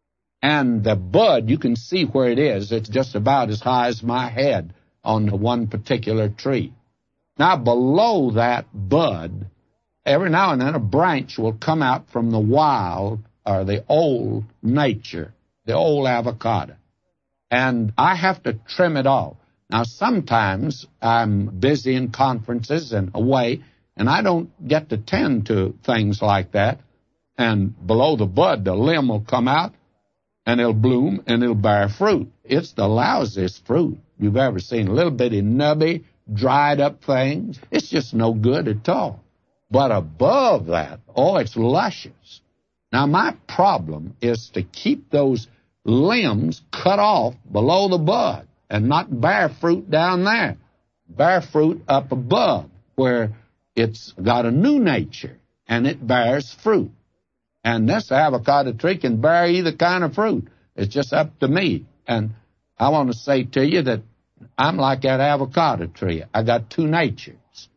And the bud, you can see where it is. It's just about as high as my head on the one particular tree. Now, below that bud, every now and then a branch will come out from the wild or the old nature, the old avocado. And I have to trim it off. Now, sometimes I'm busy in conferences and away, and I don't get to tend to things like that. And below the bud, the limb will come out, and it'll bloom, and it'll bear fruit. It's the lousiest fruit you've ever seen. A little bitty, nubby, dried-up things. It's just no good at all. But above that, oh, it's luscious. Now, my problem is to keep those limbs cut off below the bud and not bear fruit down there. Bear fruit up above where it's got a new nature and it bears fruit. And this avocado tree can bear either kind of fruit. It's just up to me. And I want to say to you that I'm like that avocado tree. I got two natures.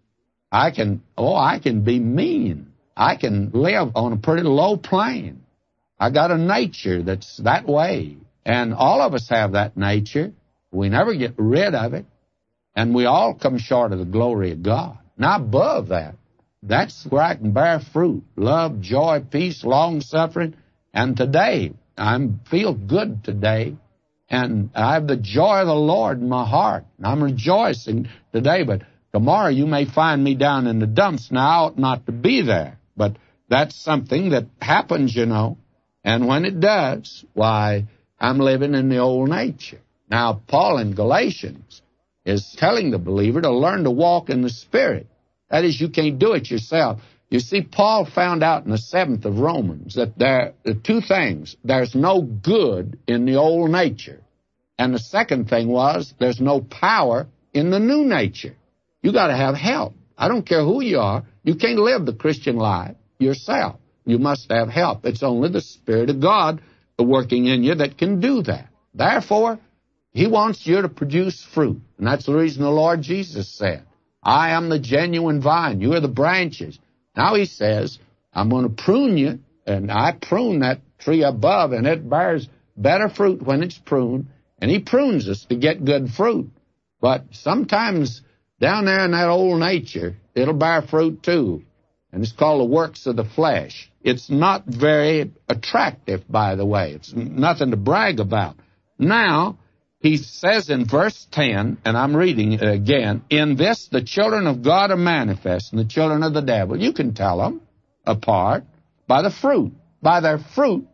I can, oh, I can be mean. I can live on a pretty low plane. I got a nature that's that way. And all of us have that nature. We never get rid of it. And we all come short of the glory of God. Now, above that, that's where I can bear fruit. Love, joy, peace, long-suffering. And today, I feel good today. And I have the joy of the Lord in my heart. And I'm rejoicing today. But tomorrow you may find me down in the dumps. Now, I ought not to be there. But that's something that happens, you know. And when it does, why, I'm living in the old nature. Now, Paul in Galatians is telling the believer to learn to walk in the Spirit. That is, you can't do it yourself. You see, Paul found out in the seventh of Romans that there are two things. There's no good in the old nature. And the second thing was there's no power in the new nature. You got to have help. I don't care who you are. You can't live the Christian life yourself. You must have help. It's only the Spirit of God working in you that can do that. Therefore, He wants you to produce fruit. And that's the reason the Lord Jesus said, I am the genuine vine. You are the branches. Now He says, I'm going to prune you, and I prune that tree above, and it bears better fruit when it's pruned. And He prunes us to get good fruit. But sometimes down there in that old nature, it'll bear fruit too. And it's called the works of the flesh. It's not very attractive, by the way. It's nothing to brag about. Now, He says in verse ten, and I'm reading it again, in this the children of God are manifest, and the children of the devil. You can tell them apart by the fruit. By their fruit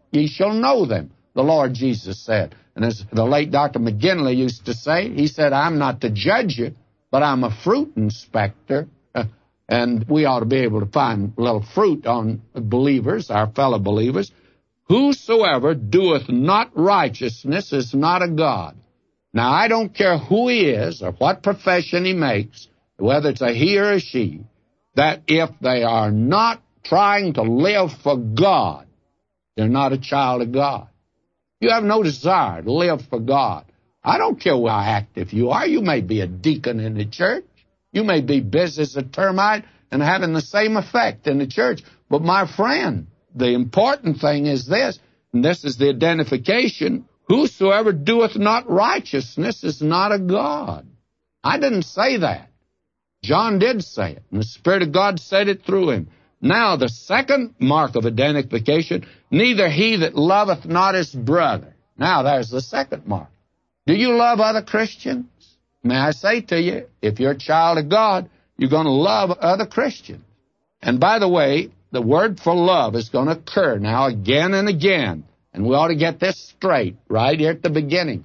ye shall know them, the Lord Jesus said. And as the late Doctor McGinley used to say, he said, I'm not to judge you, but I'm a fruit inspector. Uh, and we ought to be able to find a little fruit on believers, our fellow believers. Whosoever doeth not righteousness is not a God. Now, I don't care who he is or what profession he makes, whether it's a he or a she, that if they are not trying to live for God, they're not a child of God. You have no desire to live for God. I don't care how active you are. You may be a deacon in the church. You may be busy as a termite and having the same effect in the church. But my friend, the important thing is this, and this is the identification: whosoever doeth not righteousness is not a God. I didn't say that. John did say it, and the Spirit of God said it through him. Now, the second mark of identification, neither he that loveth not his brother. Now, there's the second mark. Do you love other Christians? May I say to you, if you're a child of God, you're going to love other Christians. And by the way, the word for love is going to occur now again and again. And we ought to get this straight right here at the beginning,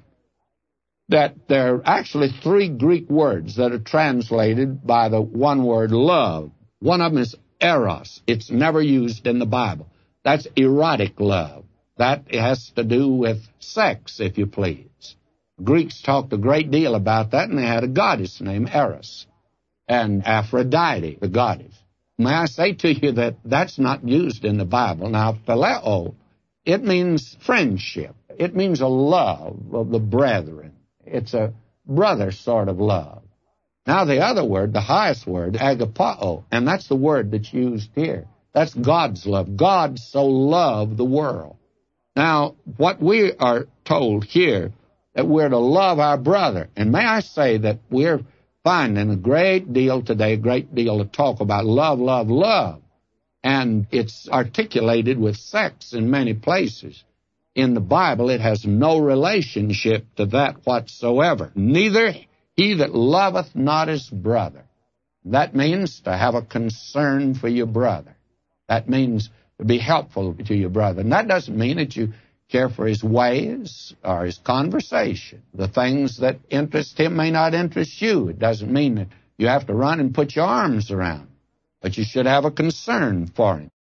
that there are actually three Greek words that are translated by the one word love. One of them is eros. It's never used in the Bible. That's erotic love. That has to do with sex, if you please. Greeks talked a great deal about that, and they had a goddess named Eros, and Aphrodite, the goddess. May I say to you that that's not used in the Bible. Now, phileo, it means friendship. It means a love of the brethren. It's a brother sort of love. Now, the other word, the highest word, agapao, and that's the word that's used here. That's God's love. God so loved the world. Now, what we are told here, that we're to love our brother. And may I say that we're finding a great deal today, a great deal of talk about love, love, love. And it's articulated with sex in many places. In the Bible, it has no relationship to that whatsoever. Neither he that loveth not his brother. That means to have a concern for your brother. That means to be helpful to your brother. And that doesn't mean that you care for his ways or his conversation. The things that interest him may not interest you. It doesn't mean that you have to run and put your arms around him, but you should have a concern for him.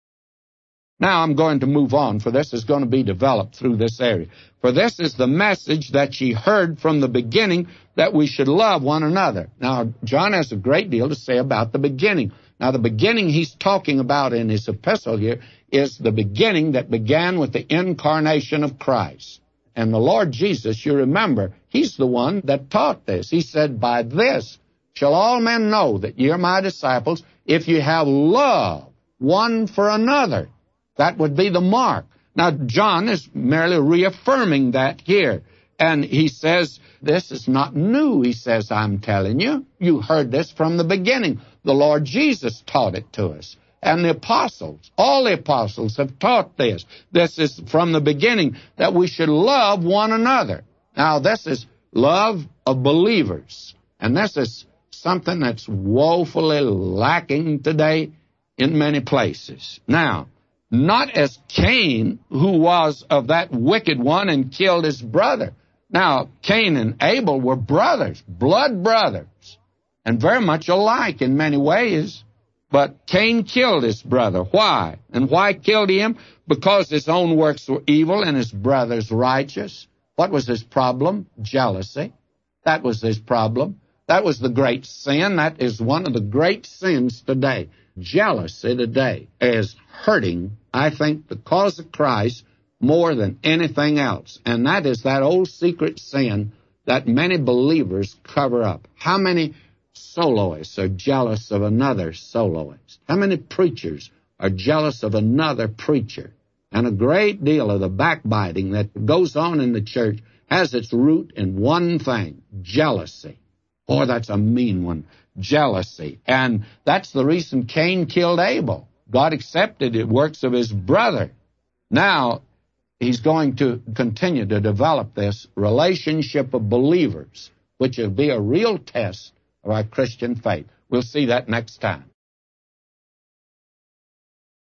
Now I'm going to move on, for this is going to be developed through this area. For this is the message that ye heard from the beginning, that we should love one another. Now, John has a great deal to say about the beginning. Now, the beginning he's talking about in his epistle here is the beginning that began with the incarnation of Christ. And the Lord Jesus, you remember, he's the one that taught this. He said, by this shall all men know that ye are my disciples, if you have love one for another. That would be the mark. Now, John is merely reaffirming that here. And he says, this is not new, he says, I'm telling you. You heard this from the beginning. The Lord Jesus taught it to us. And the apostles, all the apostles have taught this. This is from the beginning, that we should love one another. Now, this is love of believers. And this is something that's woefully lacking today in many places. Now, not as Cain, who was of that wicked one and killed his brother. Now, Cain and Abel were brothers, blood brothers, and very much alike in many ways. But Cain killed his brother. Why? And why killed he him? Because his own works were evil and his brother's righteous. What was his problem? Jealousy. That was his problem. That was the great sin. That is one of the great sins today. Jealousy today is hurting, I think, the cause of Christ more than anything else. And that is that old secret sin that many believers cover up. How many soloists are jealous of another soloist? How many preachers are jealous of another preacher? And a great deal of the backbiting that goes on in the church has its root in one thing: jealousy. Boy, that's a mean one. Jealousy. And that's the reason Cain killed Abel. God accepted the works of his brother. Now, he's going to continue to develop this relationship of believers, which will be a real test of our Christian faith. We'll see that next time.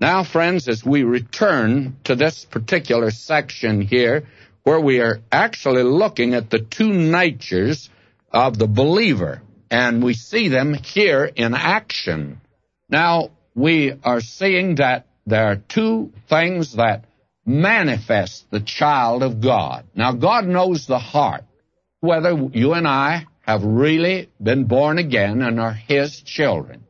Now, friends, as we return to this particular section here, where we are actually looking at the two natures of the believer, and we see them here in action. Now, we are seeing that there are two things that manifest the child of God. Now, God knows the heart, whether you and I have really been born again and are His children.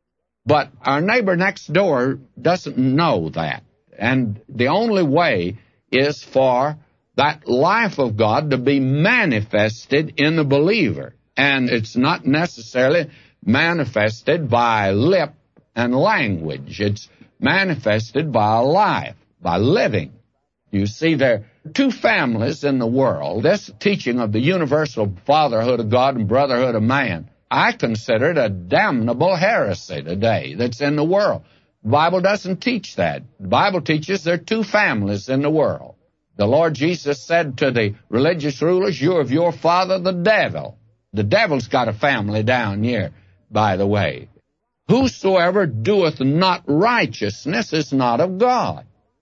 But our neighbor next door doesn't know that. And the only way is for that life of God to be manifested in the believer. And it's not necessarily manifested by lip and language. It's manifested by life, by living. You see, there are two families in the world. This teaching of the universal fatherhood of God and brotherhood of man, I consider it a damnable heresy today that's in the world. The Bible doesn't teach that. The Bible teaches there are two families in the world. The Lord Jesus said to the religious rulers, "You're of your father, the devil." The devil's got a family down here, by the way. "Whosoever doeth not righteousness is not of God."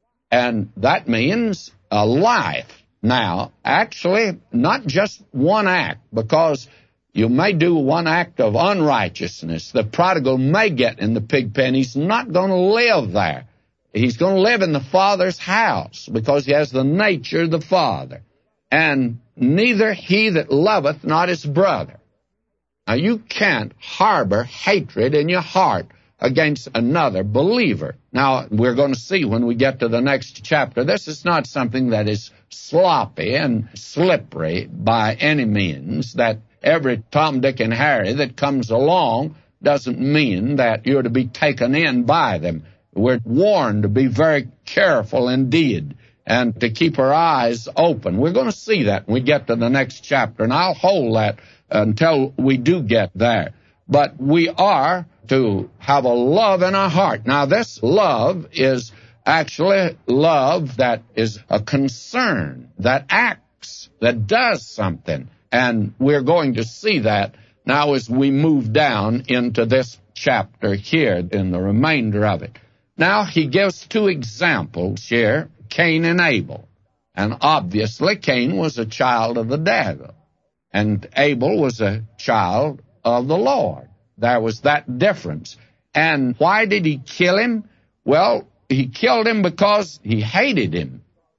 And that means a life. Now, actually, not just one act, because you may do one act of unrighteousness. The prodigal may get in the pig pen. He's not going to live there. He's going to live in the Father's house because he has the nature of the Father. And neither he that loveth not his brother. Now, you can't harbor hatred in your heart against another believer. Now, we're going to see when we get to the next chapter, this is not something that is sloppy and slippery by any means, that every Tom, Dick, and Harry that comes along doesn't mean that you're to be taken in by them. We're warned to be very careful indeed and to keep our eyes open. We're going to see that when we get to the next chapter, and I'll hold that until we do get there. But we are to have a love in our heart. Now, this love is actually love that is a concern, that acts, that does something. And we're going to see that now as we move down into this chapter here in the remainder of it. Now, he gives two examples here, Cain and Abel. And obviously, Cain was a child of the devil, and Abel was a child of the Lord. There was that difference. And why did he kill him? Well, he killed him because he hated him.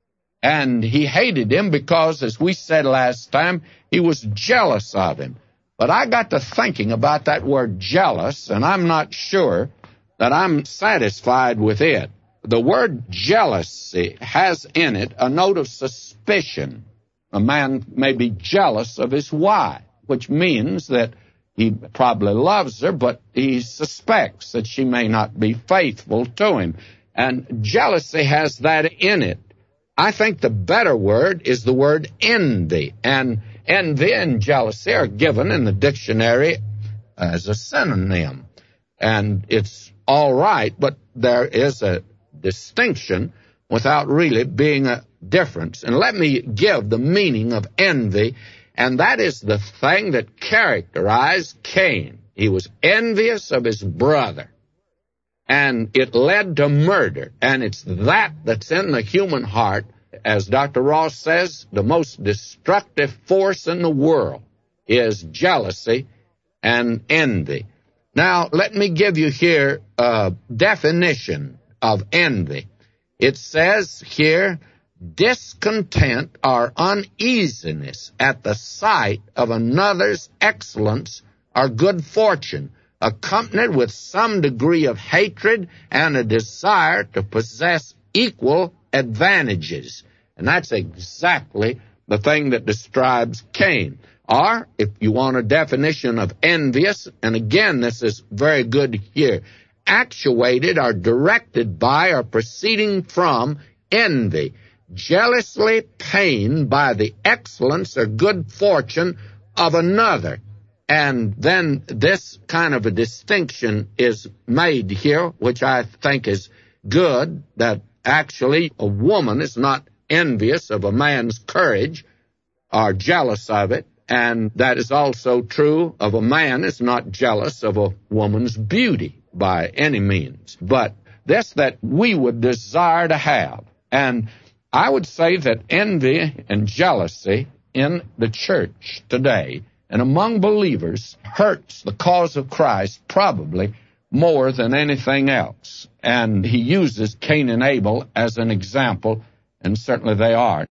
And he hated him because, as we said last time, he was jealous of him. But I got to thinking about that word jealous, and I'm not sure that I'm satisfied with it. The word jealousy has in it a note of suspicion. A man may be jealous of his wife, which means that he probably loves her, but he suspects that she may not be faithful to him. And jealousy has that in it. I think the better word is the word envy. And envy and jealousy are given in the dictionary as a synonym. And it's all right, but there is a distinction without really being a difference. And let me give the meaning of envy, and that is the thing that characterized Cain. He was envious of his brother, and it led to murder. And it's that that's in the human heart. As Doctor Ross says, the most destructive force in the world is jealousy and envy. Now, let me give you here a definition of envy. It says here, discontent or uneasiness at the sight of another's excellence or good fortune, accompanied with some degree of hatred and a desire to possess equal advantages. And that's exactly the thing that describes Cain. Or, if you want a definition of envious, and again, this is very good here, actuated or directed by or proceeding from envy, jealously pained by the excellence or good fortune of another. And then this kind of a distinction is made here, which I think is good, that actually a woman is not envious of a man's courage or jealous of it. And that is also true of a man is not jealous of a woman's beauty by any means. But this that we would desire to have. And I would say that envy and jealousy in the church today and among believers hurts the cause of Christ probably more than anything else. And he uses Cain and Abel as an example, and certainly they are.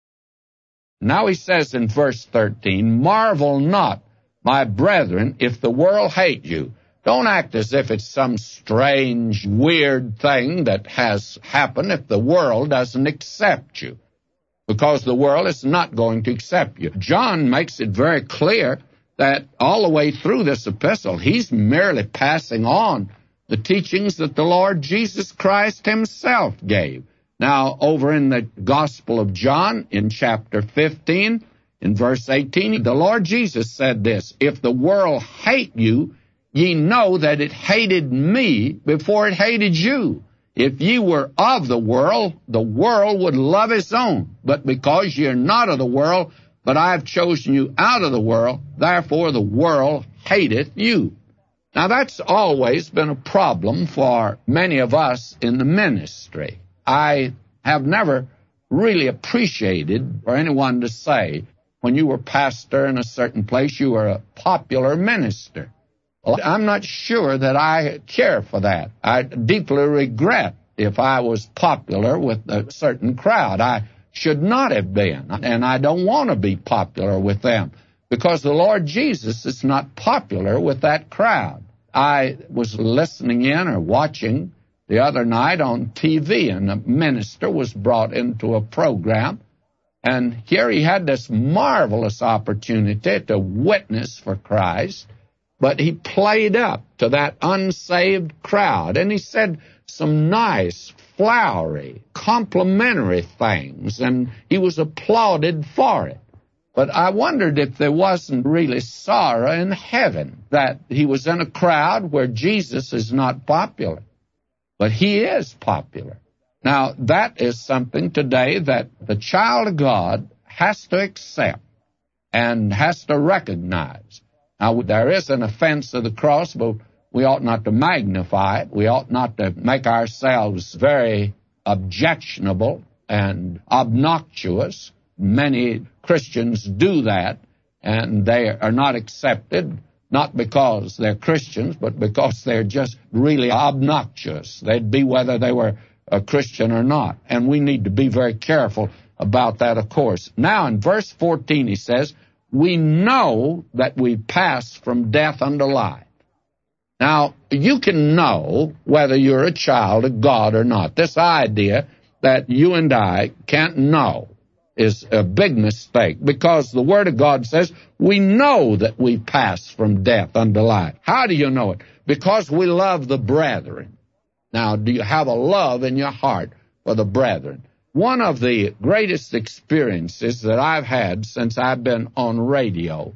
Now he says in verse thirteen, marvel not, my brethren, if the world hate you. Don't act as if it's some strange, weird thing that has happened if the world doesn't accept you, because the world is not going to accept you. John makes it very clear that all the way through this epistle, he's merely passing on the teachings that the Lord Jesus Christ himself gave. Now, over in the Gospel of John, in chapter fifteen, in verse eighteen, the Lord Jesus said this, if the world hate you, ye know that it hated me before it hated you. If ye were of the world, the world would love its own. But because ye are not of the world, but I have chosen you out of the world, therefore the world hateth you. Now that's always been a problem for many of us in the ministry. I have never really appreciated for anyone to say, when you were pastor in a certain place, you were a popular minister. Well, I'm not sure that I care for that. I deeply regret if I was popular with a certain crowd. I should not have been, and I don't want to be popular with them, because the Lord Jesus is not popular with that crowd. I was listening in or watching the other night on T V, and a minister was brought into a program, and here he had this marvelous opportunity to witness for Christ, but he played up to that unsaved crowd, and he said some nice, flowery, complimentary things, and he was applauded for it. But I wondered if there wasn't really sorrow in heaven that he was in a crowd where Jesus is not popular, but he is popular. Now, that is something today that the child of God has to accept and has to recognize. Now, there is an offense of the cross, but we ought not to magnify it. We ought not to make ourselves very objectionable and obnoxious. Many Christians do that, and they are not accepted, not because they're Christians, but because they're just really obnoxious. They'd be whether they were a Christian or not. And we need to be very careful about that, of course. Now, in verse fourteen, he says, we know that we pass from death unto life. Now, you can know whether you're a child of God or not. This idea that you and I can't know is a big mistake, because the Word of God says we know that we pass from death unto life. How do you know it? Because we love the brethren. Now, do you have a love in your heart for the brethren? One of the greatest experiences that I've had since I've been on radio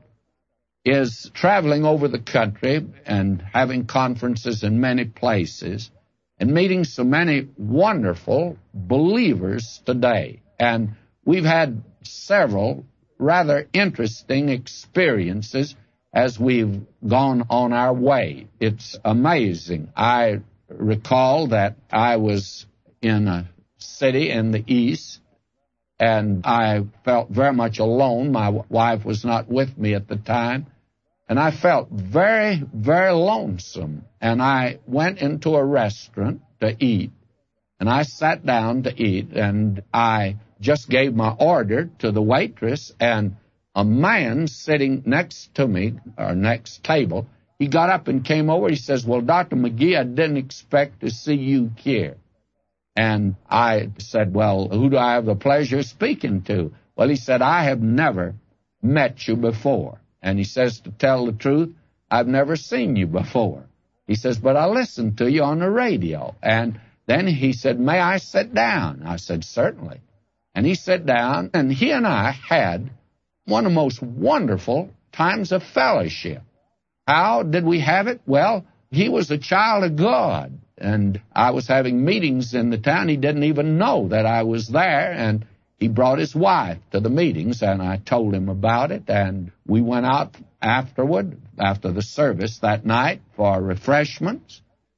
is traveling over the country and having conferences in many places and meeting so many wonderful believers today. And we've had several rather interesting experiences as we've gone on our way. It's amazing. I recall that I was in a city in the east, and I felt very much alone. My wife was not with me at the time, and I felt very, very lonesome. And I went into a restaurant to eat, and I sat down to eat, and I just gave my order to the waitress, and a man sitting next to me, or next table, he got up and came over. He says, well, Doctor McGee, I didn't expect to see you here. And I said, well, who do I have the pleasure of speaking to? Well, he said, I have never met you before. And he says, to tell the truth, I've never seen you before. He says, but I listened to you on the radio. And then he said, may I sit down? I said, certainly. And he sat down, and he and I had one of the most wonderful times of fellowship. How did we have it? Well, he was a child of God, and I was having meetings in the town. He didn't even know that I was there, and he brought his wife to the meetings, and I told him about it, and we went out afterward, after the service that night, for refreshments,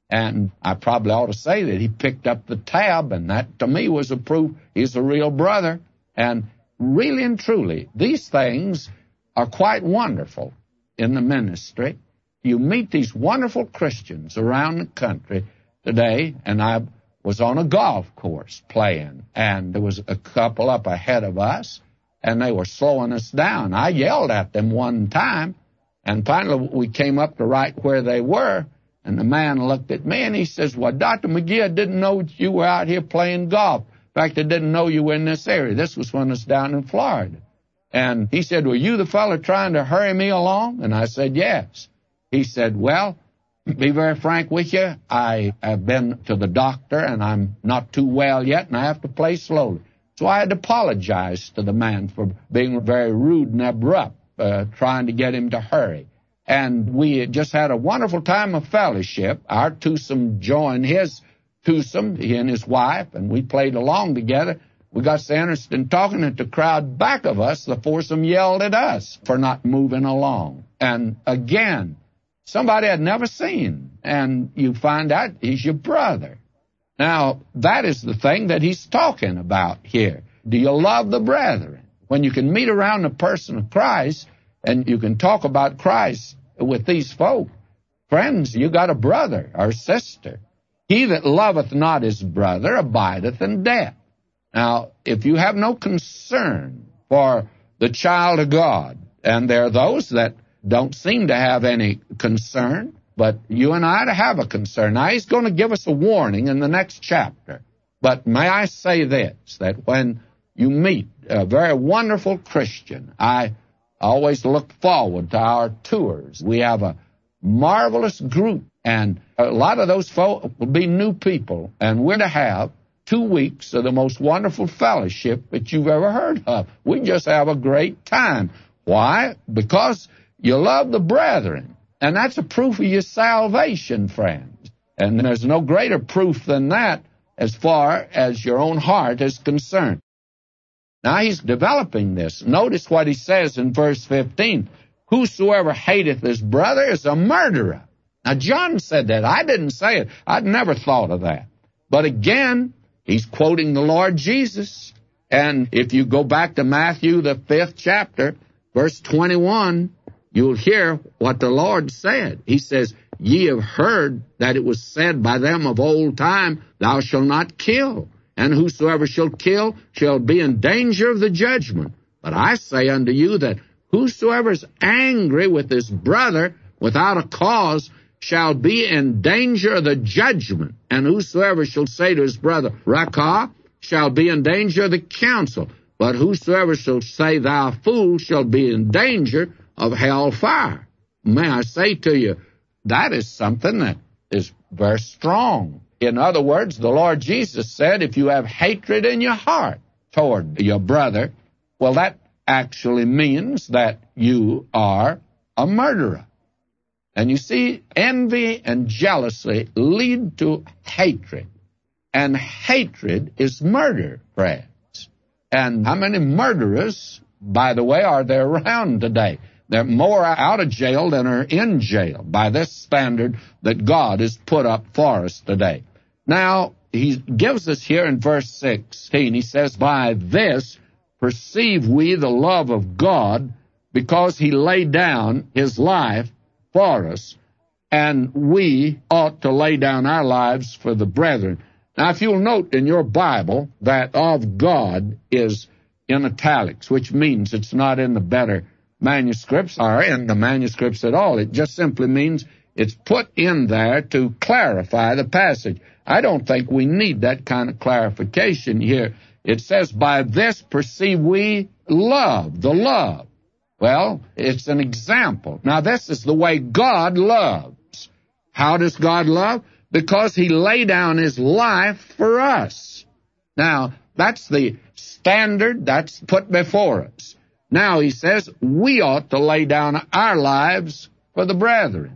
And I probably ought to say that he picked up the tab, and that to me was a proof he's a real brother. And really and truly, these things are quite wonderful in the ministry. You meet these wonderful Christians around the country today, and I was on a golf course playing, and there was a couple up ahead of us, and they were slowing us down. I yelled at them one time, and finally we came up to right where they were, and the man looked at me, and he says, well, Doctor McGee, I didn't know you were out here playing golf. In fact, I didn't know you were in this area. This was when I was down in Florida. And he said, were you the fellow trying to hurry me along? And I said, yes. He said, well, to be very frank with you, I have been to the doctor, and I'm not too well yet, and I have to play slowly. So I had to apologize to the man for being very rude and abrupt, uh, trying to get him to hurry. And we had just had a wonderful time of fellowship. Our twosome joined his twosome, he and his wife, and we played along together. We got so interested in talking that the crowd back of us, the foursome, yelled at us for not moving along. And again, somebody I'd never seen, and you find out he's your brother. Now, that is the thing that he's talking about here. Do you love the brethren? When you can meet around the person of Christ, and you can talk about Christ with these folk, friends, you got a brother or sister. He that loveth not his brother abideth in death. Now, if you have no concern for the child of God, and there are those that don't seem to have any concern, but you and I to have a concern. Now, he's going to give us a warning in the next chapter. But may I say this, that when you meet a very wonderful Christian, I always look forward to our tours. We have a marvelous group, and a lot of those folk will be new people, and we're to have two weeks of the most wonderful fellowship that you've ever heard of. We just have a great time. Why? Because you love the brethren, and that's a proof of your salvation, friends. And there's no greater proof than that as far as your own heart is concerned. Now, he's developing this. Notice what he says in verse fifteen. Whosoever hateth his brother is a murderer. Now, John said that. I didn't say it. I'd never thought of that. But again, he's quoting the Lord Jesus. And if you go back to Matthew, the fifth chapter, verse twenty-one, you'll hear what the Lord said. He says, ye have heard that it was said by them of old time, thou shalt not kill. And whosoever shall kill shall be in danger of the judgment. But I say unto you that whosoever is angry with his brother without a cause shall be in danger of the judgment. And whosoever shall say to his brother, Raca, shall be in danger of the council. But whosoever shall say, thou fool, shall be in danger of hell fire. May I say to you, that is something that is very strong. In other words, the Lord Jesus said, if you have hatred in your heart toward your brother, well, that actually means that you are a murderer. And you see, envy and jealousy lead to hatred. And hatred is murder, friends. And how many murderers, by the way, are there around today? There are more out of jail than are in jail by this standard that God has put up for us today. Now, he gives us here in verse sixteen, he says, by this perceive we the love of God, because he laid down his life for us, and we ought to lay down our lives for the brethren. Now, if you'll note in your Bible that of God is in italics, which means it's not in the better manuscripts or in the manuscripts at all. It just simply means it's put in there to clarify the passage. I don't think we need that kind of clarification here. It says, by this perceive we love, the love. Well, it's an example. Now, this is the way God loves. How does God love? Because he laid down his life for us. Now, that's the standard that's put before us. Now, he says, we ought to lay down our lives for the brethren.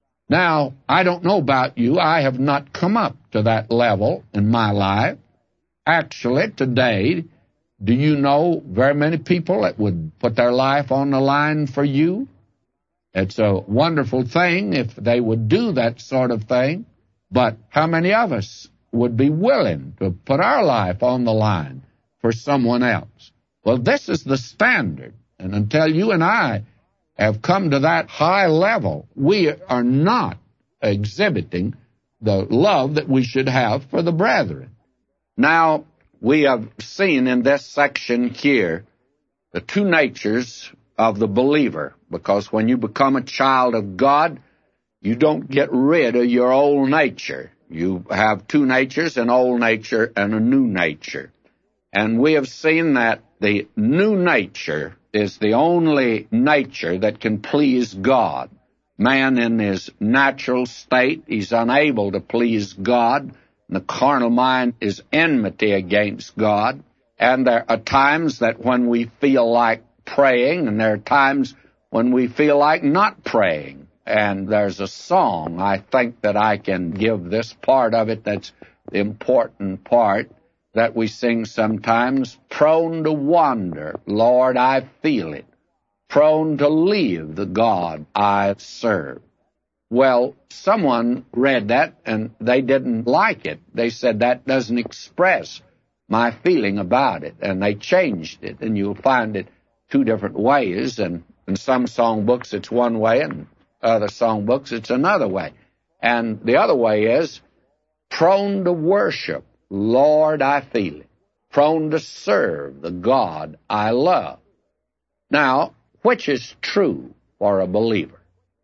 Now, I don't know about you. I have not come up to that level in my life. Actually, today, do you know very many people that would put their life on the line for you? It's a wonderful thing if they would do that sort of thing. But how many of us would be willing to put our life on the line for someone else? Well, this is the standard. And until you and I have come to that high level, we are not exhibiting the love that we should have for the brethren. Now, we have seen in this section here the two natures of the believer, because when you become a child of God, you don't get rid of your old nature. You have two natures, an old nature and a new nature. And we have seen that the new nature is the only nature that can please God. Man in his natural state, he's unable to please God. The carnal mind is enmity against God. And there are times that when we feel like praying, and there are times when we feel like not praying. And there's a song, I think that I can give this part of it that's the important part, that we sing sometimes. Prone to wander, Lord, I feel it. Prone to leave the God I serve. Well, someone read that and they didn't like it. They said that doesn't express my feeling about it, and they changed it, and you'll find it two different ways, and in some songbooks it's one way, and other songbooks it's another way. And the other way is, prone to worship, Lord, I feel it. Prone to serve the God I love. Now, which is true for a believer?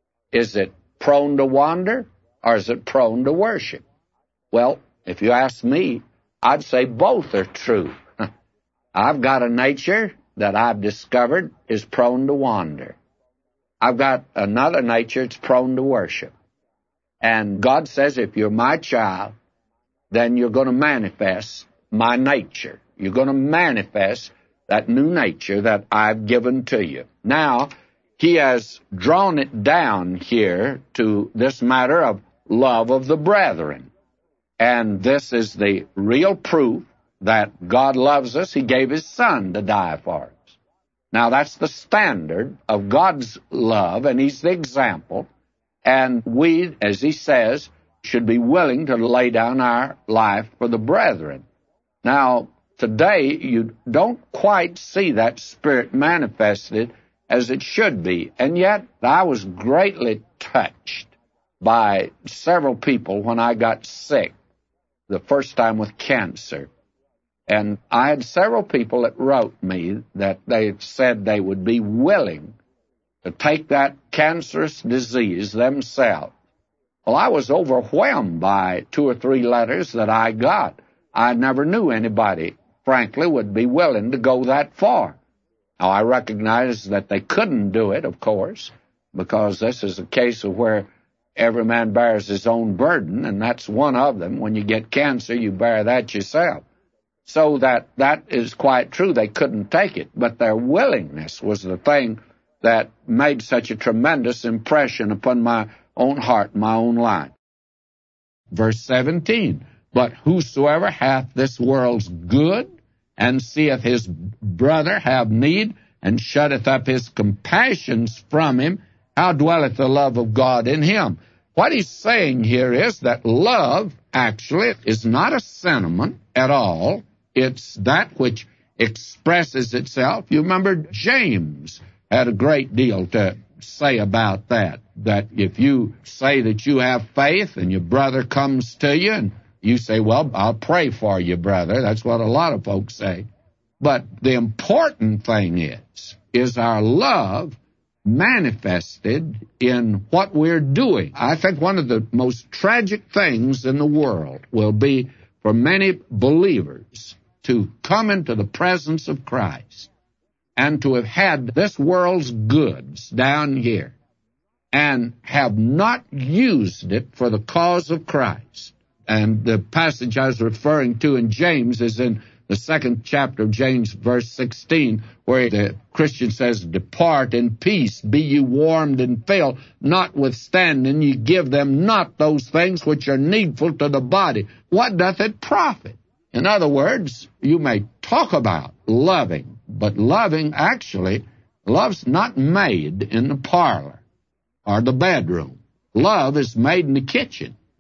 Is it prone to wander, or is it prone to worship? Well, if you ask me, I'd say both are true. I've got a nature that I've discovered is prone to wander. I've got another nature that's prone to worship. And God says, if you're my child, then you're going to manifest my nature. You're going to manifest that new nature that I've given to you. Now, he has drawn it down here to this matter of love of the brethren. And this is the real proof that God loves us. He gave his Son to die for us. Now, that's the standard of God's love, and he's the example. And we, as he says, should be willing to lay down our life for the brethren. Now, today, you don't quite see that spirit manifested as it should be. And yet, I was greatly touched by several people when I got sick the first time with cancer. And I had several people that wrote me that they said they would be willing to take that cancerous disease themselves. Well, I was overwhelmed by two or three letters that I got. I never knew anybody, frankly, would be willing to go that far. Now, I recognize that they couldn't do it, of course, because this is a case of where every man bears his own burden, and that's one of them. When you get cancer, you bear that yourself. So that that is quite true. They couldn't take it, but their willingness was the thing that made such a tremendous impression upon my own heart, my own life. Verse seventeen, but whosoever hath this world's good, and seeth his brother have need, and shutteth up his compassions from him, how dwelleth the love of God in him? What he's saying here is that love actually is not a sentiment at all. It's that which expresses itself. You remember James had a great deal to say about that, that if you say that you have faith and your brother comes to you and you say, well, I'll pray for you, brother. That's what a lot of folks say. But the important thing is, is our love manifested in what we're doing. I think one of the most tragic things in the world will be for many believers to come into the presence of Christ and to have had this world's goods down here and have not used it for the cause of Christ. And the passage I was referring to in James is in the second chapter of James, verse sixteen, where the Christian says, depart in peace, be you warmed and filled, notwithstanding ye give them not those things which are needful to the body. What doth it profit? In other words, you may talk about loving, but loving actually, love's not made in the parlor or the bedroom. Love is made in the kitchen.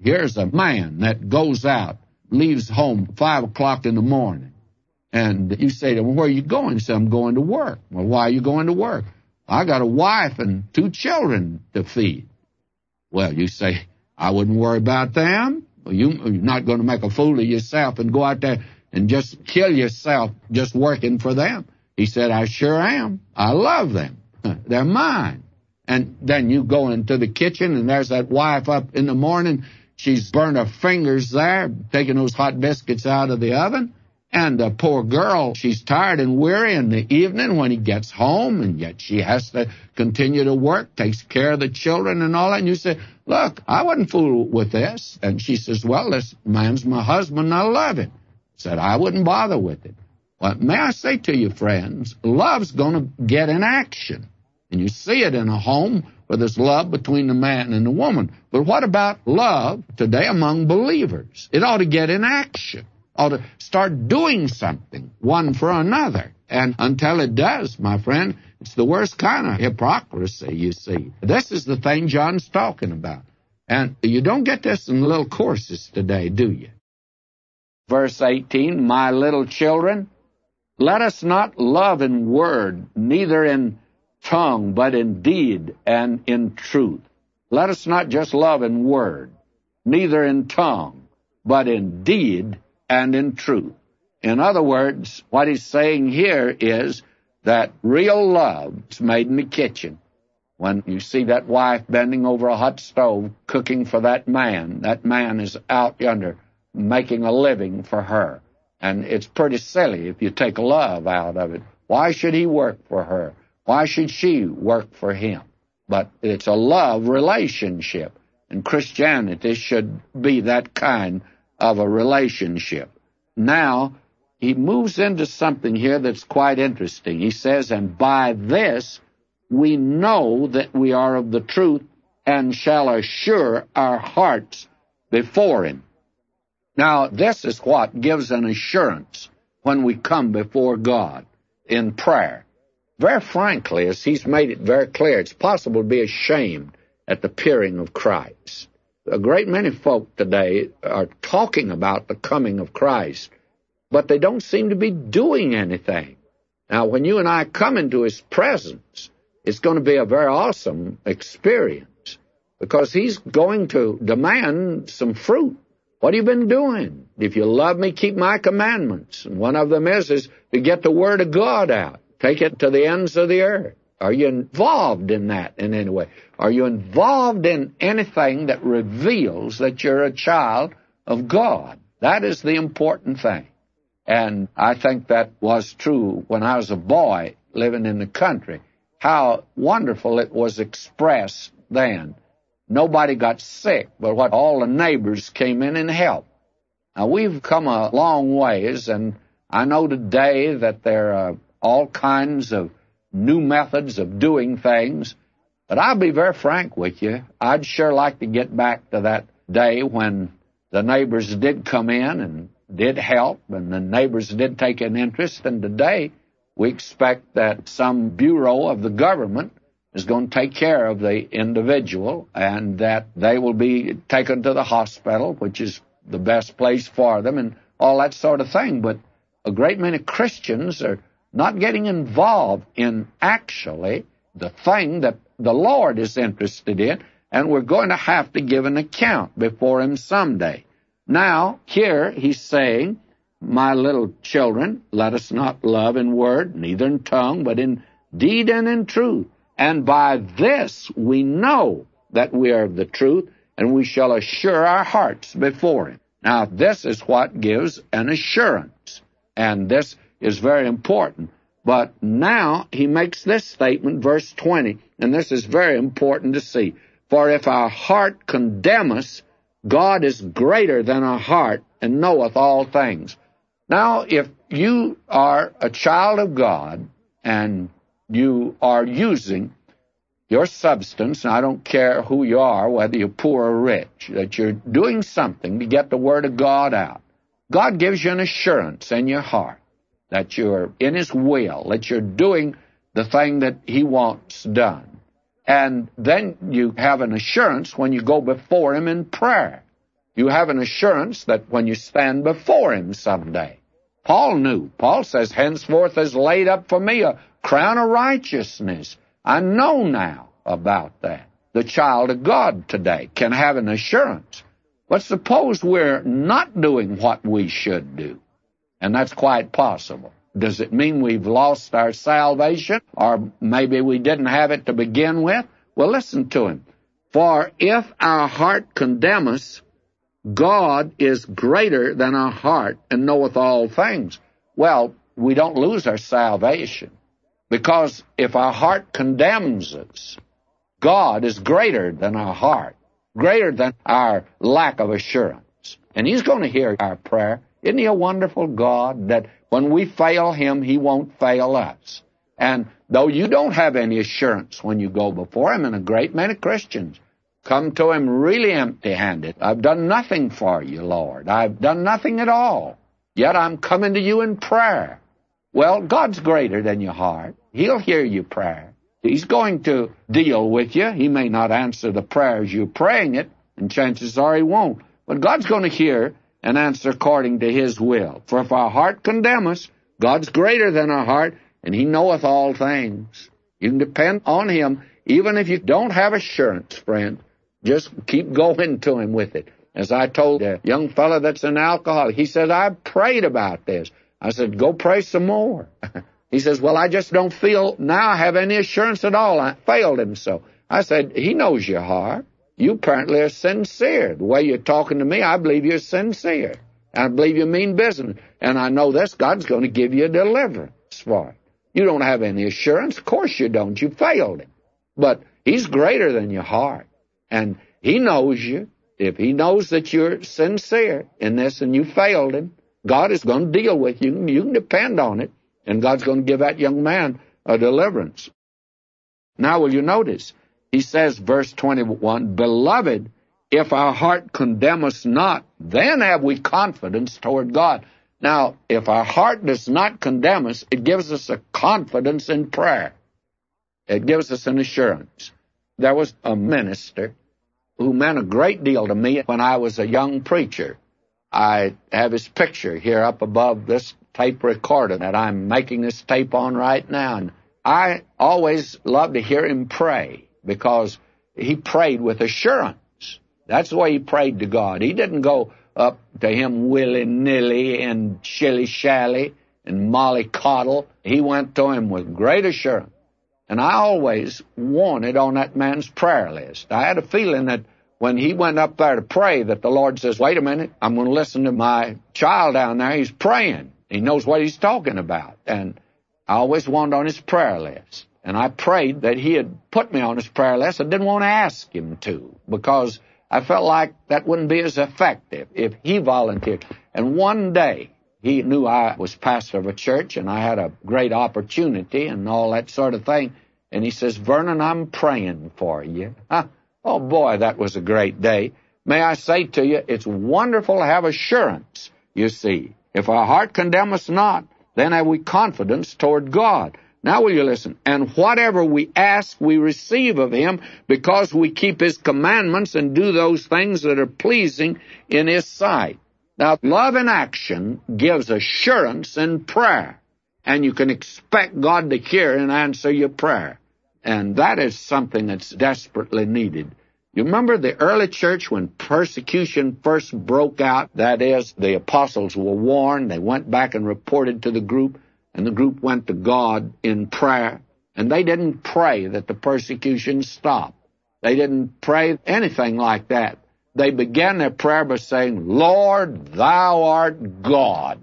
Here's a man that goes out, leaves home five o'clock in the morning. And you say to him, where are you going? He said, I'm going to work. Well, why are you going to work? I got a wife and two children to feed. Well, you say, I wouldn't worry about them. Well, you, you're not going to make a fool of yourself and go out there and just kill yourself just working for them. He said, I sure am. I love them. They're mine. And then you go into the kitchen, and there's that wife up in the morning. She's burned her fingers there, taking those hot biscuits out of the oven. And the poor girl, she's tired and weary in the evening when he gets home, and yet she has to continue to work, takes care of the children and all that. And you say, look, I wouldn't fool with this. And she says, well, this man's my husband, and I love him. Said, I wouldn't bother with it. Well, may I say to you, friends, love's going to get in action. And you see it in a home where there's love between the man and the woman. But what about love today among believers? It ought to get in action. Ought to start doing something, one for another. And until it does, my friend, it's the worst kind of hypocrisy, you see. This is the thing John's talking about. And you don't get this in little courses today, do you? Verse eighteen, my little children, let us not love in word, neither in tongue, but in deed and in truth. Let us not just love in word, neither in tongue, but in deed and in truth. In other words, what he's saying here is that real love is made in the kitchen. When you see that wife bending over a hot stove, cooking for that man, that man is out yonder making a living for her. And it's pretty silly if you take love out of it. Why should he work for her? Why should she work for him? But it's a love relationship. And Christianity should be that kind of a relationship. Now, he moves into something here that's quite interesting. He says, and by this we know that we are of the truth and shall assure our hearts before him. Now, this is what gives an assurance when we come before God in prayer. Very frankly, as he's made it very clear, it's possible to be ashamed at the appearing of Christ. A great many folk today are talking about the coming of Christ, but they don't seem to be doing anything. Now, when you and I come into his presence, it's going to be a very awesome experience because he's going to demand some fruit. What have you been doing? If you love me, keep my commandments. And one of them is, is to get the word of God out. Take it to the ends of the earth. Are you involved in that in any way? Are you involved in anything that reveals that you're a child of God? That is the important thing. And I think that was true when I was a boy living in the country. How wonderful it was expressed then. Nobody got sick, but what all the neighbors came in and helped. Now, we've come a long ways, and I know today that there are all kinds of new methods of doing things, but I'll be very frank with you. I'd sure like to get back to that day when the neighbors did come in and did help, and the neighbors did take an interest, and today we expect that some bureau of the government is going to take care of the individual and that they will be taken to the hospital, which is the best place for them, and all that sort of thing. But a great many Christians are not getting involved in actually the thing that the Lord is interested in, and we're going to have to give an account before him someday. Now, here he's saying, my little children, let us not love in word, neither in tongue, but in deed and in truth. And by this we know that we are of the truth, and we shall assure our hearts before him. Now, this is what gives an assurance, and this is very important. But now he makes this statement, verse twenty, and this is very important to see. For if our heart condemn us, God is greater than our heart, and knoweth all things. Now, if you are a child of God, and you are using your substance, and I don't care who you are, whether you're poor or rich, that you're doing something to get the Word of God out, God gives you an assurance in your heart that you're in his will, that you're doing the thing that he wants done. And then you have an assurance when you go before him in prayer. You have an assurance that when you stand before him someday. Paul knew. Paul says, henceforth is laid up for me a crown of righteousness. I know now about that. The child of God today can have an assurance. But suppose we're not doing what we should do, and that's quite possible. Does it mean we've lost our salvation, or maybe we didn't have it to begin with? Well, listen to him. For if our heart condemn us, God is greater than our heart and knoweth all things. Well, we don't lose our salvation, because if our heart condemns us, God is greater than our heart, greater than our lack of assurance. And he's going to hear our prayer. Isn't he a wonderful God that when we fail him, he won't fail us? And though you don't have any assurance when you go before him, and a great many Christians come to him really empty-handed. I've done nothing for you, Lord. I've done nothing at all. Yet I'm coming to you in prayer. Well, God's greater than your heart. He'll hear your prayer. He's going to deal with you. He may not answer the prayer as you're praying it, and chances are he won't. But God's going to hear and answer according to his will. For if our heart condemn us, God's greater than our heart, and he knoweth all things. You can depend on him, even if you don't have assurance, friend. Just keep going to him with it. As I told a young fellow that's an alcoholic, he said, I've prayed about this. I said, go pray some more. He says, well, I just don't feel now I have any assurance at all. I failed him so. I said, he knows your heart. You apparently are sincere. The way you're talking to me, I believe you're sincere. I believe you mean business. And I know this, God's going to give you a deliverance for it. You don't have any assurance. Of course you don't. You failed him. But he's greater than your heart. And he knows you. If he knows that you're sincere in this and you failed him, God is going to deal with you. You can depend on it. And God's going to give that young man a deliverance. Now, will you notice? He says, verse twenty-one, Beloved, if our heart condemn us not, then have we confidence toward God. Now, if our heart does not condemn us, it gives us a confidence in prayer. It gives us an assurance. There was a minister who meant a great deal to me when I was a young preacher. I have his picture here up above this tape recorder that I'm making this tape on right now. And I always loved to hear him pray because he prayed with assurance. That's the way he prayed to God. He didn't go up to him willy-nilly and shilly-shally and mollycoddle. He went to him with great assurance. And I always wanted on that man's prayer list. I had a feeling that when he went up there to pray, that the Lord says, wait a minute, I'm going to listen to my child down there. He's praying. He knows what he's talking about. And I always wanted on his prayer list. And I prayed that he had put me on his prayer list. I didn't want to ask him to, because I felt like that wouldn't be as effective if he volunteered. And one day, he knew I was pastor of a church, and I had a great opportunity and all that sort of thing. And he says, Vernon, I'm praying for you. Huh? Oh, boy, that was a great day. May I say to you, it's wonderful to have assurance, you see. If our heart condemn us not, then have we confidence toward God. Now will you listen? And whatever we ask, we receive of him, because we keep his commandments and do those things that are pleasing in his sight. Now, love in action gives assurance in prayer, and you can expect God to hear and answer your prayer. And that is something that's desperately needed. You remember the early church when persecution first broke out? That is, the apostles were warned. They went back and reported to the group, and the group went to God in prayer. And they didn't pray that the persecution stopped. They didn't pray anything like that. They began their prayer by saying, Lord, thou art God.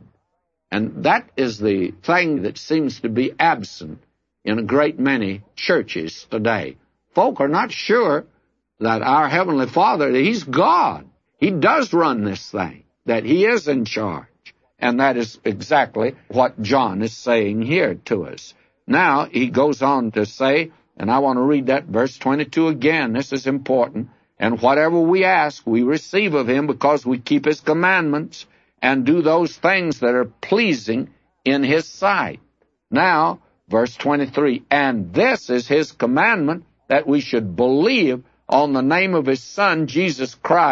And that is the thing that seems to be absent in a great many churches today. Folk are not sure that our Heavenly Father, that he's God. He does run this thing, that he is in charge. And that is exactly what John is saying here to us. Now, he goes on to say, and I want to read that verse twenty-two again. This is important. And whatever we ask, we receive of him, because we keep his commandments and do those things that are pleasing in his sight. Now, verse twenty-three, and this is his commandment, that we should believe on the name of his Son, Jesus Christ,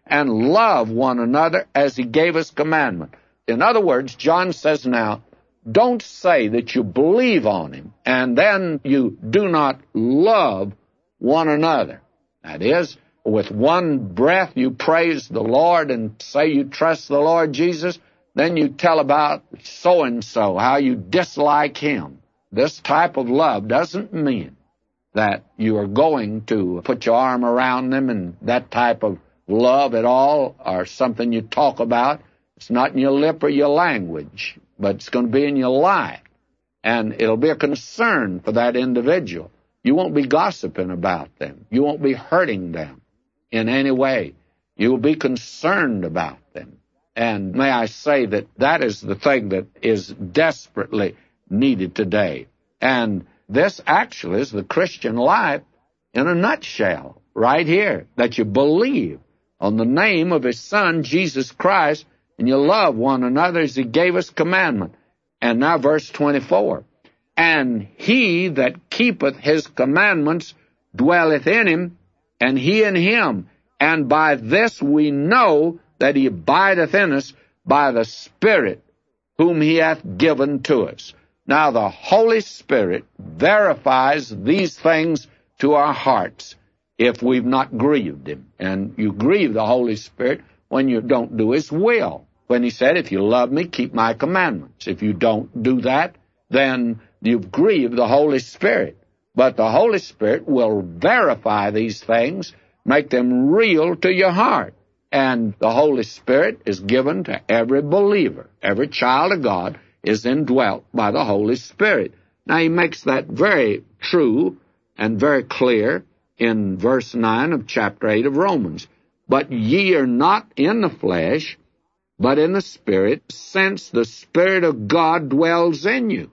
and love one another as he gave us commandment. In other words, John says now, don't say that you believe on him and then you do not love one another. That is, with one breath you praise the Lord and say you trust the Lord Jesus, then you tell about so-and-so, how you dislike him. This type of love doesn't mean that you are going to put your arm around them and that type of love at all, or something you talk about. It's not in your lip or your language, but it's going to be in your life. And it'll be a concern for that individual. You won't be gossiping about them. You won't be hurting them in any way. You will be concerned about them. And may I say that that is the thing that is desperately needed today. And this actually is the Christian life in a nutshell, right here, that you believe on the name of his Son, Jesus Christ, and you love one another as he gave us commandment. And now verse twenty-four, and he that keepeth his commandments dwelleth in him, and he in him. And by this we know that he abideth in us by the Spirit whom he hath given to us. Now the Holy Spirit verifies these things to our hearts if we've not grieved him. And you grieve the Holy Spirit when you don't do his will. When he said, if you love me, keep my commandments. If you don't do that, then you've grieved the Holy Spirit. But the Holy Spirit will verify these things, make them real to your heart. And the Holy Spirit is given to every believer. Every child of God is indwelt by the Holy Spirit. Now, he makes that very true and very clear in verse nine of chapter eight of Romans. But ye are not in the flesh, but in the Spirit, since the Spirit of God dwells in you.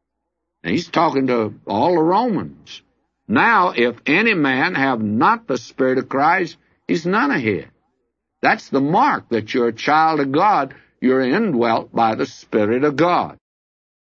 And he's talking to all the Romans. Now, if any man have not the Spirit of Christ, he's none of his. That's the mark that you're a child of God. You're indwelt by the Spirit of God.